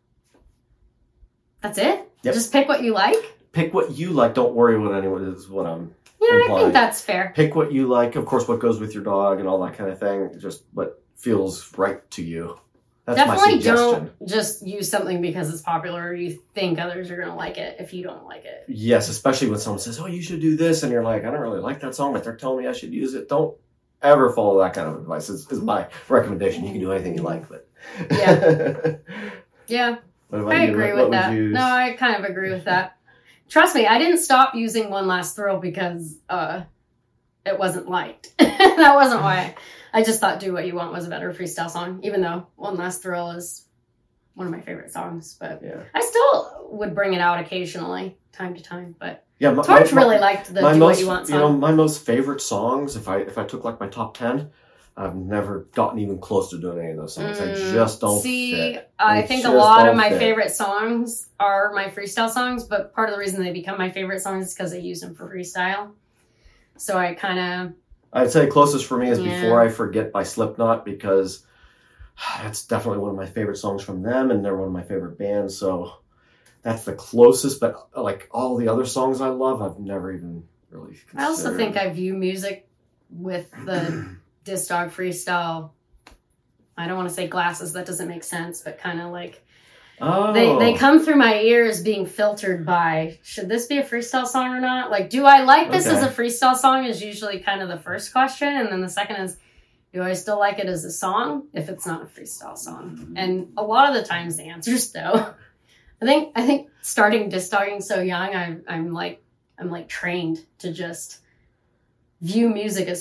That's it. Yep. Just pick what you like. Pick what you like. Don't worry what anyone is. What I'm. Yeah, I Imply. think that's fair. Pick what you like. Of course, what goes with your dog and all that kind of thing. Just what feels right to you. That's my Definitely suggestion. don't just use something because it's popular or you think others are going to like it if you don't like it. Yes, especially when someone says, "Oh, you should do this," and you're like, "I don't really like that song, but they're telling me I should use it." Don't ever follow that kind of advice. Is, is my recommendation. You can do anything you like, but Yeah. Yeah, what about I you? agree What- with what would that. you use? No, I kind of agree with that. Trust me, I didn't stop using One Last Thrill because uh, it wasn't liked. That wasn't why. I just thought Do What You Want was a better freestyle song, even though One Last Thrill is one of my favorite songs. But Yeah, I still would bring it out occasionally, time to time. But yeah. My, Torch my- really liked the my Do most, What You Want you know, song. my most favorite songs. If I if I took like my top ten, I've never gotten even close to doing any of those songs. I Mm, just don't See, fit. I They think a just lot of don't my fit. favorite songs are my freestyle songs, but part of the reason they become my favorite songs is because I use them for freestyle. So I kind of, I'd say closest for me is Yeah. Before I Forget by Slipknot because that's definitely one of my favorite songs from them and they're one of my favorite bands. So that's the closest, but like all the other songs I love, I've never even really considered. I also think I view music with the Disc Dog freestyle. I don't want to say glasses, that doesn't make sense, but kind of like oh. they, they come through my ears being filtered by, should this be a freestyle song or not? Like, do I like this Okay. as a freestyle song is usually kind of the first question. And then the second is, do I still like it as a song if it's not a freestyle song? And a lot of the times the answer is no. I think I think starting disc dogging so young, I'm I'm like I'm like trained to just view music as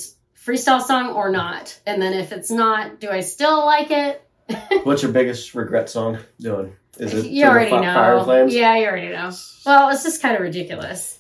freestyle song or not? And then if it's not, do I still like it? What's your biggest regret song doing? Is it You already Fi- know. Fire and Flames? Yeah, you already know. Well, it's just kind of ridiculous.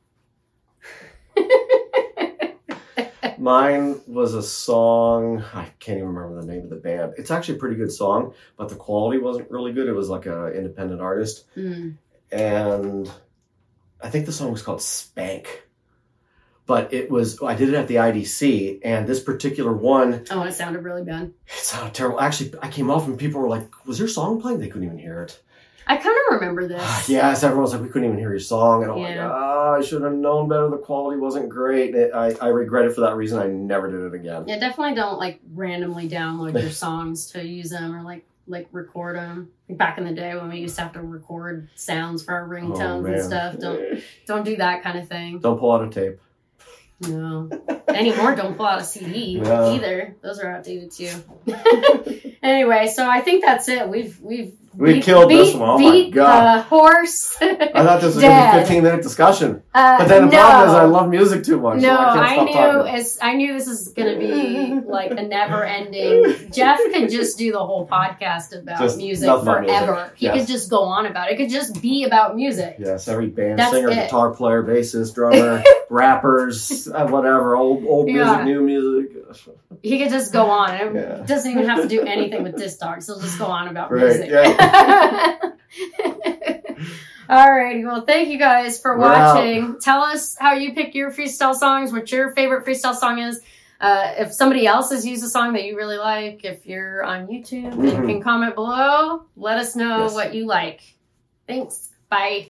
Mine was a song, I can't even remember the name of the band. It's actually a pretty good song, but the quality wasn't really good. It was like an independent artist. Mm. And I think the song was called Spank. But it was, I did it at the I D C, and this particular one, Oh, it sounded really bad. it sounded terrible. Actually, I came off and people were like, was your song playing? They couldn't even hear it. I kind of remember this. Yes, everyone was like, we couldn't even hear your song. And I'm Yeah. like, oh, I should have known better. The quality wasn't great. It, I, I regret it for that reason. I never did it again. Yeah, definitely don't like randomly download your songs to use them or like like record them. Back in the day when we used to have to record sounds for our ringtones man. and stuff, don't don't do that kind of thing. Don't pull out a tape. No. Anymore, don't pull out a C D Yeah. either. Those are outdated too. Anyway, so I think that's it. We've we've We beat, killed beat, this one. Oh my beat God. the horse. I thought this was going to be a Dead. fifteen minute discussion. Uh, But then the no. problem is I love music too much. No, so I can't I stop knew talking. it's, I knew this is gonna be like a never ending. Jeff could just do the whole podcast about Just music nothing but forever. music. He Yes. could just go on about it. It could just be about music. Yes, every band, That's singer, it. guitar player, bassist, drummer, rappers, uh, whatever, old old Yeah. music, new music. He could just go on. It Yeah. doesn't even have to do anything with Disc Dogs. He'll just go on about Right, music. yeah. Alrighty, well, thank you guys for We're out. watching. Tell us how you pick your freestyle songs, what your favorite freestyle song is. Uh, if somebody else has used a song that you really like, if you're on YouTube, Mhm. you can comment below. Let us know Yes. what you like. Thanks. Bye.